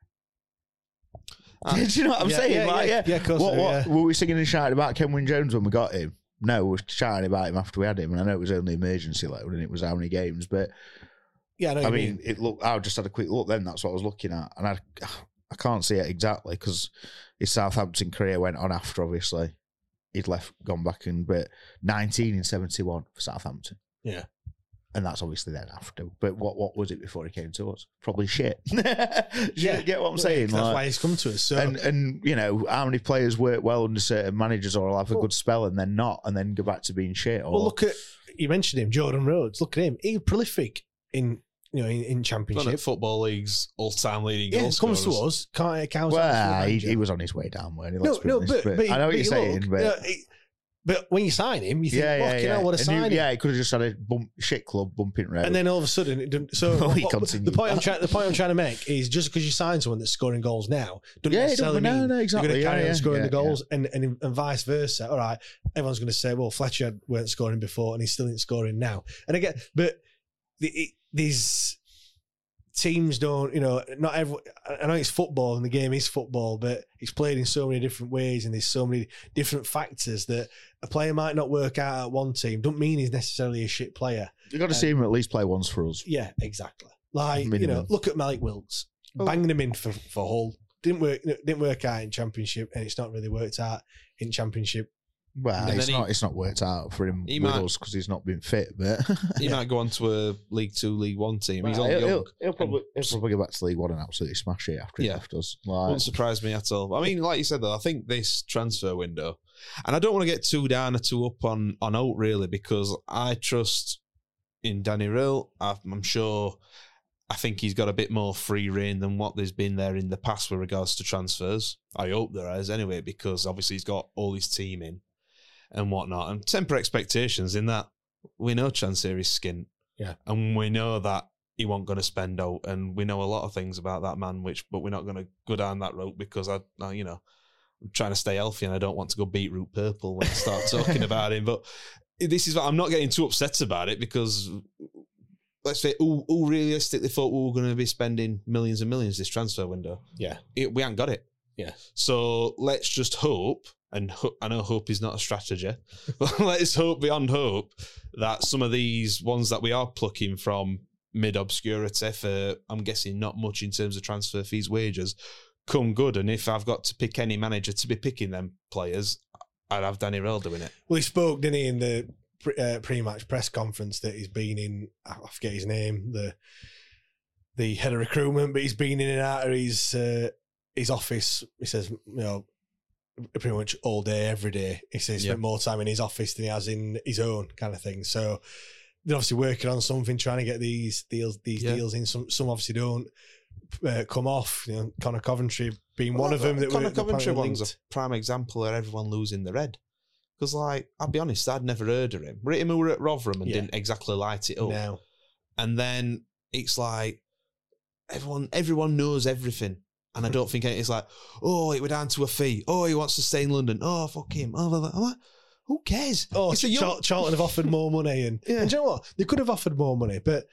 Do you know what I'm saying? Yeah, of course. What were we singing and shouting about Kenwyne Jones when we got him? No, we were shouting about him after we had him, and I know it was only emergency loan and it was how many games, but I mean, it looked. I just had a quick look then. That's what I was looking at, and I can't see it exactly because his Southampton career went on after. Obviously, he'd gone back, but 19 in 71 for Southampton. Yeah. And that's obviously then after. But what was it before he came to us? Probably shit. Do you get what I'm saying? That's why he's come to us. So. And how many players work well under certain managers or will have a good spell and then not, and then go back to being shit? Or... Well, look at, you mentioned him, Jordan Rhodes. Look at him. He's prolific in Championship. One of Football League's all-time leading goal comes scorers. to us. Can't count. Well, he was on his way down, weren't he? But I know what you're saying. But when you sign him, you think, what a signing. He could have just had a shit club bumping road. And then all of a sudden, it didn't. So the point I'm trying to make is just because you sign someone that's scoring goals now, doesn't necessarily mean exactly. you're going to carry on scoring the goals, and vice versa. All right, everyone's going to say, well, Fletcher weren't scoring before, and he's still not scoring now. And again, but these teams don't, not everyone. I know it's football and the game is football, but it's played in so many different ways and there's so many different factors that a player might not work out at one team. Don't mean he's necessarily a shit player. You've got to see him at least play once for us. Yeah, exactly. Like, look at Malik Wilkes. Banging him in for Hull. Didn't work out in Championship and it's not really worked out in Championship. Well, it's not worked out for him with us because he's not been fit, but he might go on to a League 2, League 1 team. He's all young. He'll probably go back to League 1 and absolutely smash it after he left us. Wouldn't surprise me at all. I mean, like you said though, I think this transfer window, and I don't want to get too down or too up on Holt really, because I trust in Danny Röhl. I'm sure. I think he's got a bit more free rein than what there's been there in the past with regards to transfers. I hope there is anyway, because obviously he's got all his team in and whatnot, and temper expectations in that we know Chansiri is skint, and we know that he wasn't going to spend out, and we know a lot of things about that man, but we're not going to go down that route because I'm trying to stay healthy and I don't want to go beetroot purple when I start talking about him. But this is what I'm not getting too upset about it, because let's say who realistically thought we were going to be spending millions and millions this transfer window? Yeah, we ain't got it. Yeah, so let's just hope. And I know hope is not a strategy, but let's hope beyond hope that some of these ones that we are plucking from mid-obscurity for, I'm guessing, not much in terms of transfer fees, wages, come good. And if I've got to pick any manager to be picking them players, I'd have Danny Röhl doing it. Well, he spoke, didn't he, in the pre-match press conference that he's been in, I forget his name, the the head of recruitment, but he's been in and out of his office. He says, pretty much all day, every day. He says he spent more time in his office than he has in his own kind of thing. So they're obviously working on something, trying to get these deals in. Some obviously don't come off. Connor Coventry being one of them. Connor Coventry one's a prime example of everyone losing their head. Because, I'll be honest, I'd never heard of him. We were at Rotherham and didn't exactly light it up. No. And then it's like everyone knows everything. And I don't think it's like, oh, it went down to a fee. Oh, he wants to stay in London. Oh, fuck him. Oh, I'm like, who cares? Oh, Charlton have offered more money. And do you know what? They could have offered more money, but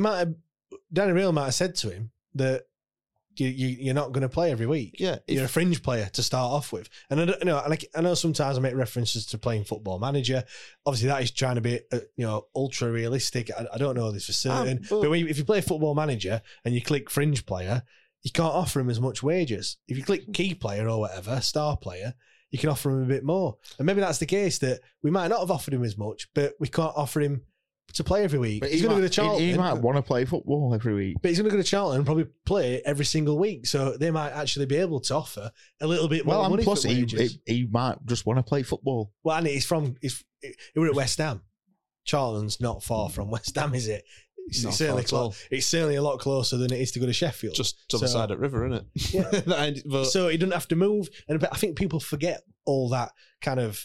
Danny Reel might have said to him that you're not going to play every week. Yeah. You're a fringe player to start off with. And I know sometimes I make references to playing Football Manager. Obviously, that is trying to be, ultra realistic. I don't know this for certain. But if you play Football Manager and you click fringe player, you can't offer him as much wages. If you click key player or whatever, star player, you can offer him a bit more. And maybe that's the case, that we might not have offered him as much, but we can't offer him to play every week. But he's going to go to Charlton. He might want to play football every week. But he's going to go to Charlton and probably play every single week. So they might actually be able to offer a little bit more money plus for wages. He might just want to play football. Well, and he was at West Ham. Charlton's not far from West Ham, is it? It's certainly a lot closer than it is to go to Sheffield. Just to the side of the river, isn't it? Yeah. So he doesn't have to move. And I think people forget all that kind of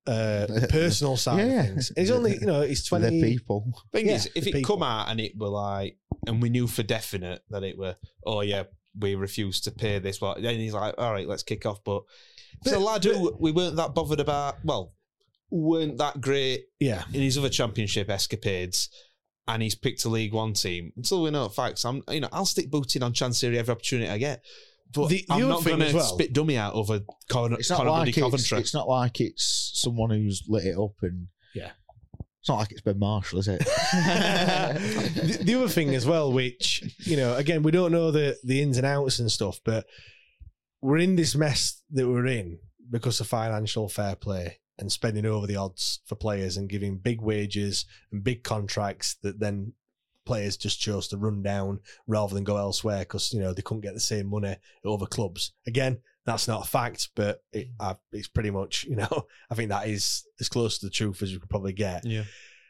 personal side of things. He's only, he's 20. The people. Thing is, if it come out and it were like, and we knew for definite that it were, we refused to pay this, well, then he's like, all right, let's kick off. But it's a lad who we weren't that bothered about, weren't that great in his other championship escapades. And he's picked a League One team. Until we know facts, I'll stick booting on Chancery every opportunity I get. But I'm not going to spit dummy out over Connor Coventry. It's not like it's someone who's lit it up and it's not like it's Ben Marshall, is it? The other thing as well, which again, we don't know the ins and outs and stuff, but we're in this mess that we're in because of financial fair play and spending over the odds for players and giving big wages and big contracts that then players just chose to run down rather than go elsewhere because, they couldn't get the same money at other clubs. Again, that's not a fact, but it's pretty much, I think that is as close to the truth as you could probably get. Yeah.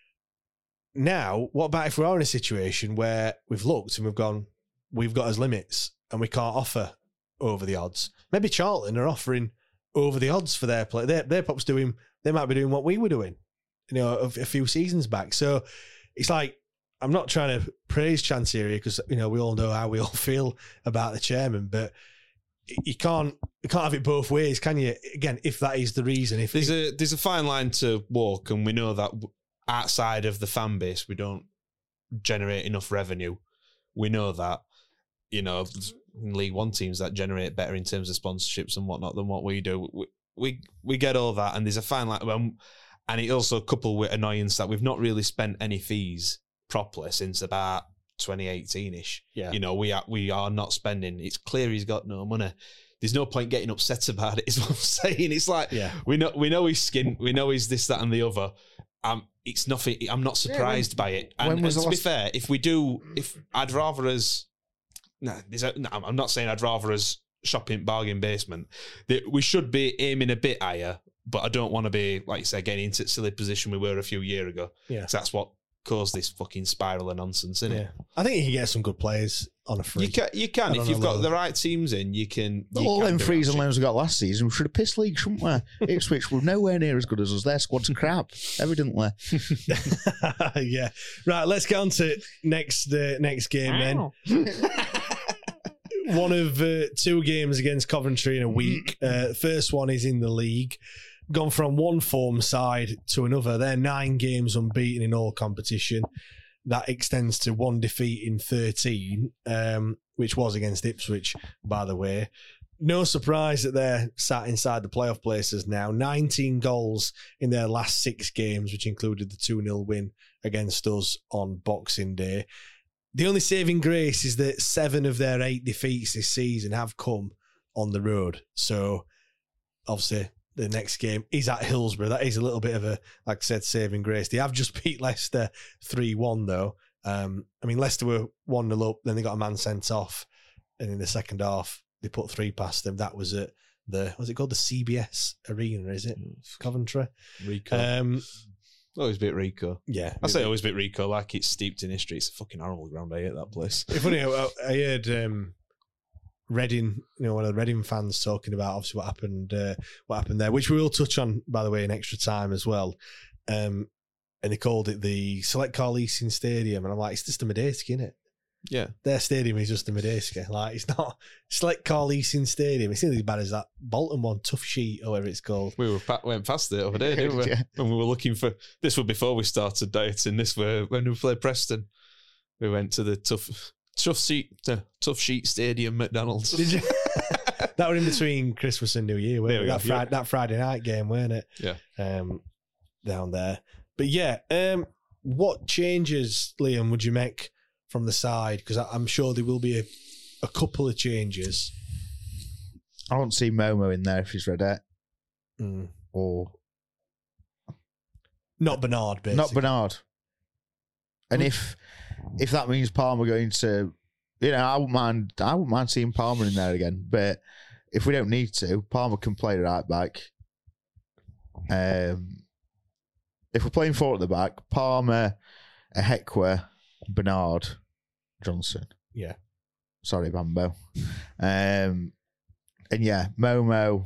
Now, what about if we are in a situation where we've looked and we've gone, we've got as limits and we can't offer over the odds? Maybe Charlton are offering over the odds for their play. Their pop's they might be doing what we were doing, a few seasons back. So it's like, I'm not trying to praise Chancery because, we all know how we all feel about the chairman, but you can't have it both ways, can you? Again, if that is the reason. If there's a fine line to walk, and we know that outside of the fan base, we don't generate enough revenue. We know that, League One teams that generate better in terms of sponsorships and whatnot than what we do. We get all that, and there's a fine line. And it also coupled with annoyance that we've not really spent any fees properly since about 2018-ish. Yeah. We are not spending. It's clear he's got no money. There's no point getting upset about it, is what I'm saying. It's like, we know he's skin, we know he's this, that, and the other. It's nothing. I'm not surprised by it. And to be fair, I'd rather us. I'm not saying I'd rather us shopping bargain basement. We should be aiming a bit higher, but I don't want to be, like you say, getting into the silly position we were a few years ago. Yeah, so that's what caused this fucking spiral of nonsense, isn't it? I think you can get some good players on a free. You can if you've got the right teams in. You can. All them frees and loans we got last season, we should have pissed league, shouldn't we? Ipswich were nowhere near as good as us. Their squad's crap, evidently. Yeah. Right. Let's get on to next game then. One of two games against Coventry in a week. First one is in the league. Gone from one form side to another. They're 9 games unbeaten in all competition. That extends to 1 defeat in 13, which was against Ipswich, by the way. No surprise that they're sat inside the playoff places now. 19 goals in their last 6 games, which included the 2-0 win against us on Boxing Day. The only saving grace is that 7 of their 8 defeats this season have come on the road. So, obviously, the next game is at Hillsborough. That is a little bit of a, like I said, saving grace. They have just beat Leicester 3-1, though. I mean, Leicester were 1-0 up, then they got a man sent off, and in the second half, they put 3 past them. That was at what's it called? The CBS Arena, is it? Coventry? Rico. Always beat Rico. Yeah. I say always beat Rico, like it's steeped in history. It's a fucking horrible ground. I hate that place. It's funny, I heard Reading, one of the Reading fans talking about obviously what happened there, which we will touch on, by the way, in extra time as well. And they called it the Select Car Leasing Stadium, and I'm like, it's just a Medeski, innit? Yeah. Their stadium is just a Medeski. Like, it's not Select Car Leasing Stadium. It's nearly as bad as that Bolton one, Tough Sheet, or whatever it's called. We went past it over there, didn't we? Yeah. When we were looking for, this was before we started dieting. This were when we played Preston. We went to the Tough Sheet Stadium, McDonald's. Did you? That was in between Christmas and New Year, wasn't it? That Friday night game, weren't it? Yeah. Down there. But yeah, what changes, Liam, would you make from the side? Because I'm sure there will be a couple of changes. I won't see Momo in there if he's Redette. Or not Bernard, basically. Not Bernard. And if that means Palmer going to, I wouldn't mind seeing Palmer in there again. But if we don't need to, Palmer can play right back. If we're playing 4 at the back, Palmer, Hekwe, Bernard, Johnson. Yeah. Sorry, Bambo. And yeah, Momo,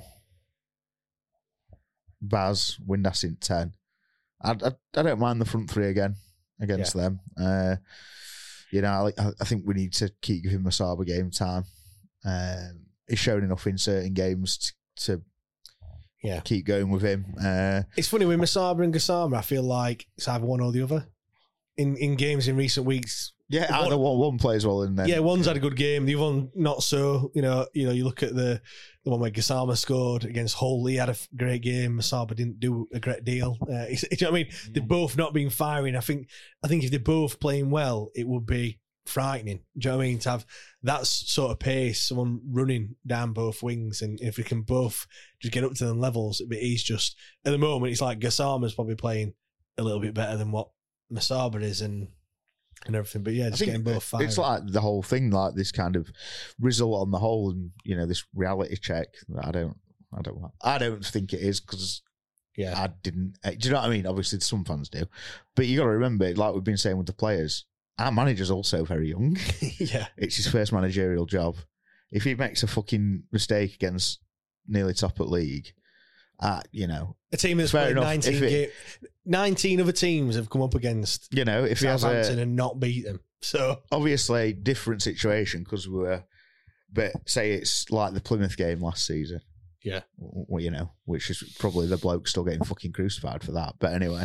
Baz, Windass in 10. I don't mind the front 3 again against them. I think we need to keep giving Masaba game time. He's shown enough in certain games to keep going with him. It's funny with Masaba and Gassama, I feel like it's either one or the other. In games in recent weeks. Yeah, either one plays well in there. Yeah, one's had a good game, the other one not so. You look at the one where Gassama scored against Hull, he had a great game. Masaba didn't do a great deal. You know what I mean? They've both not been firing. I think if they're both playing well, it would be frightening. Do you know what I mean? To have that sort of pace, someone running down both wings, and if we can both just get up to them levels, but he's just at the moment it's like Gassama's probably playing a little bit better than what Masaba is and everything. But yeah, just getting both firing. It's like the whole thing, like this kind of result on the whole, and this reality check. I don't think it is, because I didn't. Do you know what I mean? Obviously, some fans do, but you got to remember, like we've been saying with the players, our manager's also very young. Yeah, it's his first managerial job. If he makes a fucking mistake against nearly top at league, a team that's played 19 other teams have come up against if he has Southampton and not beat them. So obviously different situation, because but say it's like the Plymouth game last season. Yeah. Which is probably the bloke still getting fucking crucified for that. But anyway,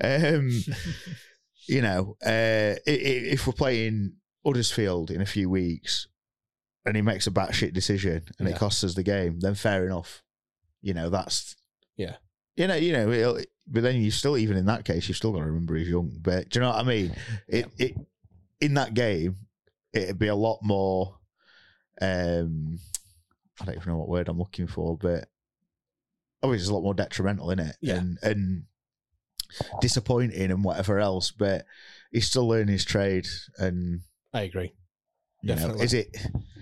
if we're playing Huddersfield in a few weeks and he makes a batshit decision and it costs us the game, then fair enough. That's but then you still, even in that case, you've still got to remember he's young. But do you know what I mean? It in that game, it'd be a lot more. I don't even know what word I'm looking for, but obviously it's a lot more detrimental, isn't it? Yeah. And disappointing and whatever else. But he's still learning his trade, and I agree. Definitely. Is it?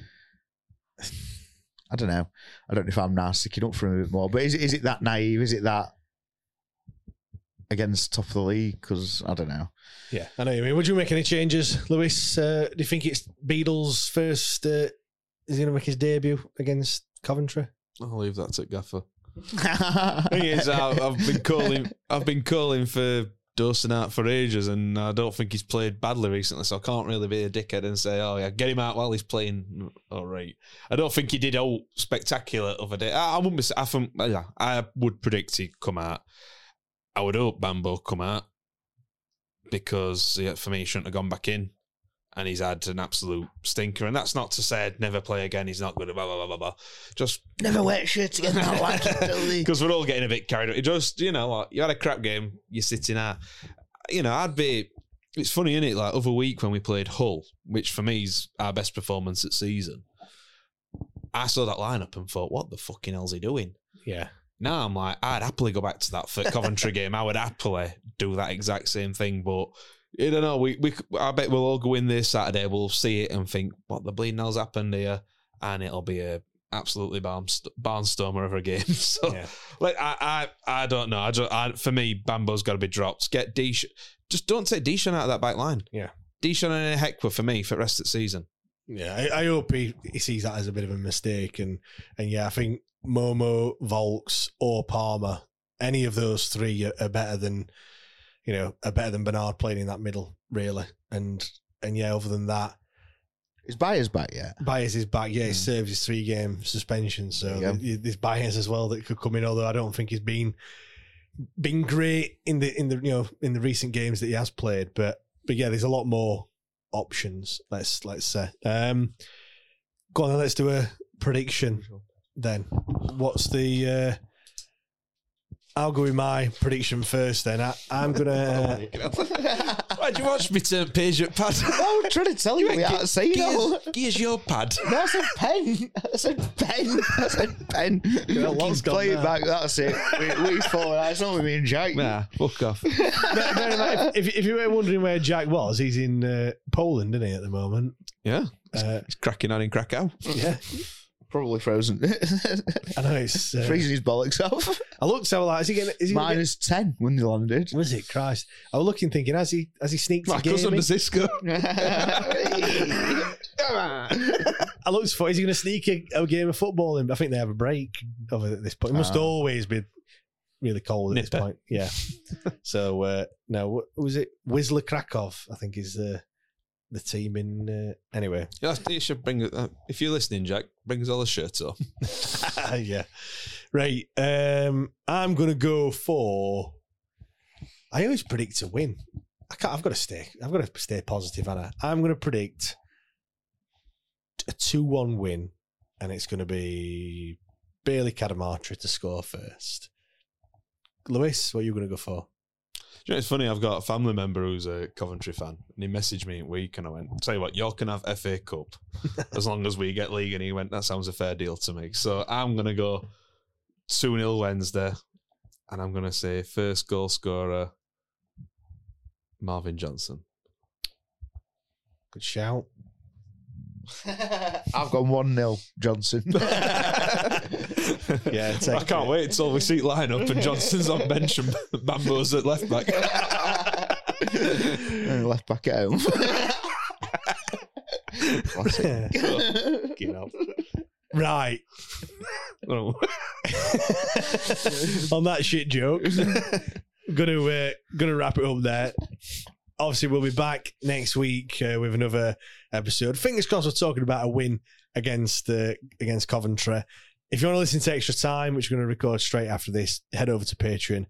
I don't know. I don't know if I'm now sticking up for him a bit more, but is it that naive? Is it that against top of the league? Because I don't know. Yeah, I know what you mean. Would you make any changes, Lewis? Do you think it's Beadle's first? Is he going to make his debut against Coventry? I'll leave that to Gaffer. Thing is, I've been calling for Dawson out for ages, and I don't think he's played badly recently, so I can't really be a dickhead and say, oh yeah, get him out while he's playing. All right. I don't think he did all spectacular other day. I would predict he'd come out. I would hope Bambo come out, because for me, he shouldn't have gone back in, and he's had an absolute stinker. And that's not to say I'd never play again. He's not good. Blah blah blah blah blah. Just never wear shirts again. Not like it, because we're all getting a bit carried away. Just you had a crap game. You're sitting out. I'd be. It's funny, isn't it? Like other week when we played Hull, which for me is our best performance at season. I saw that lineup and thought, what the fucking hell's he doing? Yeah. Now I'm like, I'd happily go back to that Coventry game. I would happily do that exact same thing, but I don't know. I bet we'll all go in this Saturday. We'll see it and think, what the bleeding hell's happened here? And it'll be a absolutely barnstormer of a game. So, like, I don't know. For me, Bambo's got to be dropped. Get Deschamps. Just don't take Deschamps out of that back line. Yeah. Deschamps and Hector for me for the rest of the season. Yeah, I hope he sees that as a bit of a mistake. And yeah, I think Momo, Volks, or Palmer, any of those three are better than, Bernard playing in that middle, really. And yeah, other than that, is Byers back yet? Byers is back. Yeah, he serves his 3-game suspension. So there's Byers as well that could come in. Although I don't think he's been great in the recent games that he has played. But yeah, there's a lot more options. Let's say. Go on, then, let's do a prediction. Then, what's the? I'll go with my prediction first. Then I'm gonna. Why'd you watch me turn page at pad? No, I'm trying to tell you we aren't saying all. Here's your pad. No, I said pen. I said pen. Play it back. That's it. We forward. That's not with me and Jack. Nah, fuck off. If you were wondering where Jack was, he's in Poland, isn't he, at the moment? Yeah, he's cracking on in Krakow. Yeah. Probably frozen. I know it's freezing his bollocks off. I looked so like, is he minus 10 when they landed? Was it? Christ! I was looking, thinking, has he sneaked a game? Under Cisco. I looked for, is he going to sneak a game of football in? I think they have a break over at this point. It must always be really cold at this point. Yeah. So no, what was it? Wisla Krakow, I think, is the team in. Anyway, you should bring. If you're listening, Jack, bring us all the shirts up. Yeah. Right. I'm going to go for. I always predict to win. I've got to stay positive, Anna. I'm going to predict a 2-1 win, and it's going to be Bailey Cadamarteri to score first. Lewis, what are you going to go for? You know, it's funny, I've got a family member who's a Coventry fan, and he messaged me in week, and I went, tell you what, York can have FA Cup as long as we get league, and he went, that sounds a fair deal to me. So I'm going to go 2-0 Wednesday, and I'm going to say first goal scorer, Marvin Johnson. Good shout. I've got 1-0 Johnson. Yeah, I can't wait until we see line up and Johnson's on bench and Bambo's at left back. Left back at home. Right. On that shit joke, gonna wrap it up there. Obviously, we'll be back next week with another episode. Fingers crossed we're talking about a win against Coventry. If you want to listen to Extra Time, which we're going to record straight after this, head over to Patreon.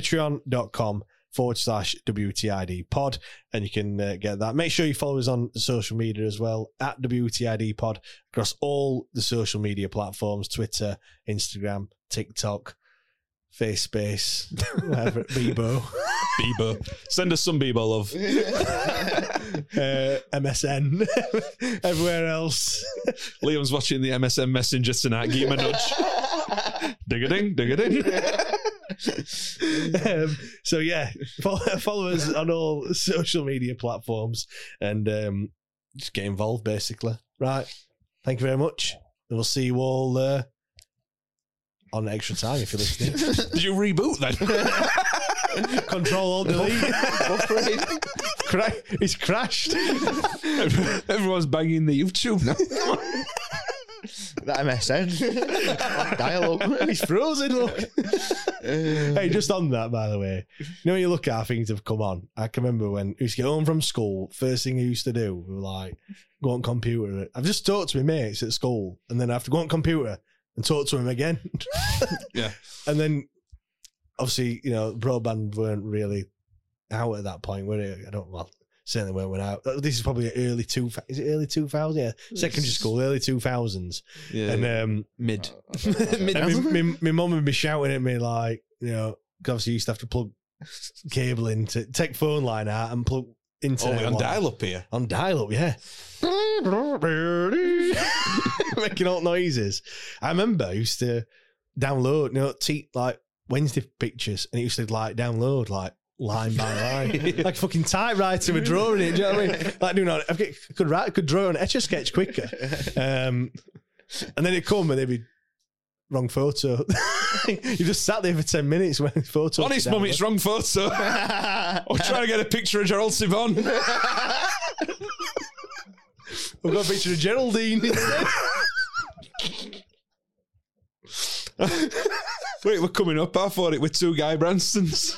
Patreon.com/WTID pod, and you can get that. Make sure you follow us on social media as well, at WTID pod, across all the social media platforms, Twitter, Instagram, TikTok, FaceSpace, whatever, Bebo. Send us some Bebo love. MSN. Everywhere else. Liam's watching the MSN Messenger tonight. Give him a nudge. Dig-a-ding, dig-a-ding. So yeah, follow us on all social media platforms and just get involved, basically. Right. Thank you very much. And we'll see you all on Extra Time if you're listening. Did you reboot then? Control Alt Delete. It's crashed. Everyone's banging the YouTube now. That MSN. Dial-up. He's frozen, look. Hey, just on that, by the way. You know when you look at how things have come on? I can remember when we used to get home from school, first thing I used to do, we were like, go on computer. I've just talked to my mates at school, and then I have to go on computer and talk to him again. Yeah. And then, obviously, broadband weren't really out at that point, were it? Certainly weren't out. This is probably early 2000s. Is it early 2000s? Yeah. Secondary school, early 2000s. Yeah. And mid. My mum would be shouting at me like, because obviously you used to have to plug cable in to take phone line out and plug internet. On dial-up here. On dial-up, yeah. Making all noises. I remember I used to download, like Wednesday pictures, and it used to like download like line by line. Like a fucking typewriter with drawing it. Do you know what I mean? Like doing on, I could draw on Etch-a-Sketch quicker. And then it'd come and they'd be wrong photo. You just sat there for 10 minutes when photo. Honest, mum, it's wrong photo. I'm trying to get a picture of Gerald Sivon. We've got a picture of Geraldine. Wait, we're coming up. I thought it were two Guy Bransons.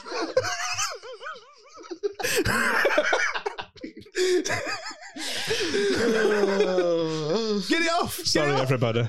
Get it off. Sorry, everybody.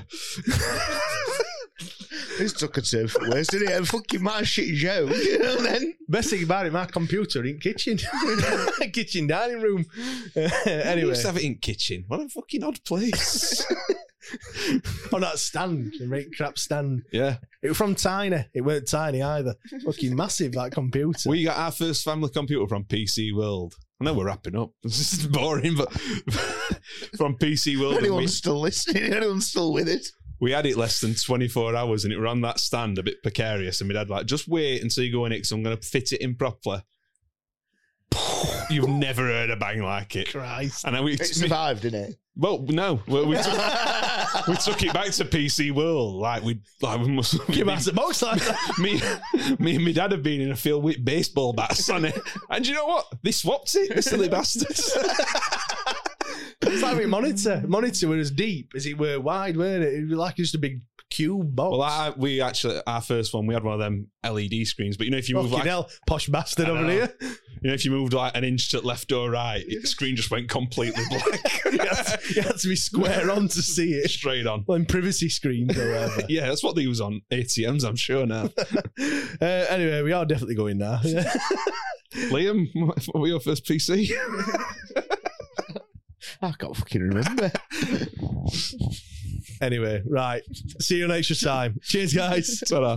This took a turn for worse, didn't it? A fucking mad shit joke. You know, then Best thing about it, my computer in kitchen. Kitchen dining room. We Anyway. used to have it in kitchen. What a fucking odd place. On that stand, the make crap stand. Yeah. It was from Tiny. It weren't tiny either. Fucking massive, that computer. We got our first family computer from PC World. I know we're wrapping up. This is boring, but from PC World. anyone's still listening, anyone's still with it. We had it less than 24 hours and it were on that stand, a bit precarious. And my dad like, just wait until you go in it because I'm going to fit it in properly. You've never heard a bang like it. Christ. And then It survived, didn't it? Well, no. We took it back to PC World. We must Give us the most like that. me and my dad have been in a field with baseball bats on it. And you know what? They swapped it, the silly bastards. It's like a monitor. Monitor was deep as it were wide, weren't it? It was like just a big cube box. Well, we actually, our first one, we had one of them LED screens. But you know, if you move Fucking hell, posh bastard over here. You know, if you moved like an inch to left or right, the screen just went completely black. You had to be square on to see it. Straight on. Well, in privacy screens or whatever. Yeah, that's what they use on ATMs, I'm sure now. Anyway, we are definitely going now. Liam, what were your first PC? I can't fucking remember. Anyway, right. See you next time. Cheers, guys. Ta-da.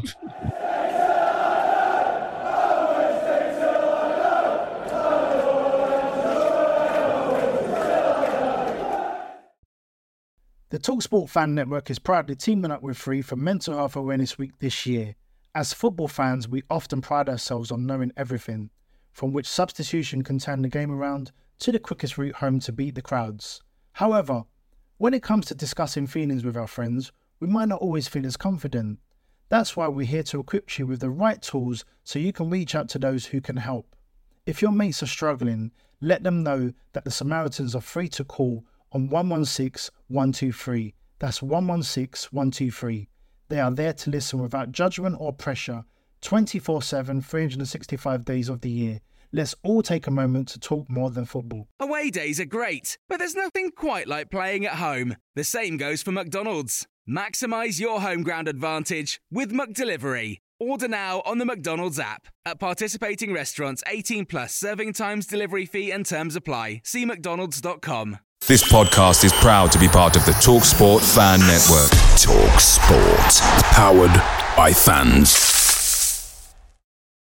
The TalkSport Fan Network is proudly teaming up with Free for Mental Health Awareness Week this year. As football fans, we often pride ourselves on knowing everything, from which substitution can turn the game around to the quickest route home to beat the crowds. However, when it comes to discussing feelings with our friends, we might not always feel as confident. That's why we're here to equip you with the right tools so you can reach out to those who can help. If your mates are struggling, let them know that the Samaritans are free to call on 116 123. That's 116 123. They are there to listen without judgment or pressure, 24/7, 365 days of the year. Let's all take a moment to talk more than football. Away days are great, but there's nothing quite like playing at home. The same goes for McDonald's. Maximise your home ground advantage with McDelivery. Order now on the McDonald's app. At participating restaurants, 18 plus, serving times, delivery fee and terms apply. See mcdonalds.com. This podcast is proud to be part of the TalkSport Fan Network. TalkSport. Powered by fans.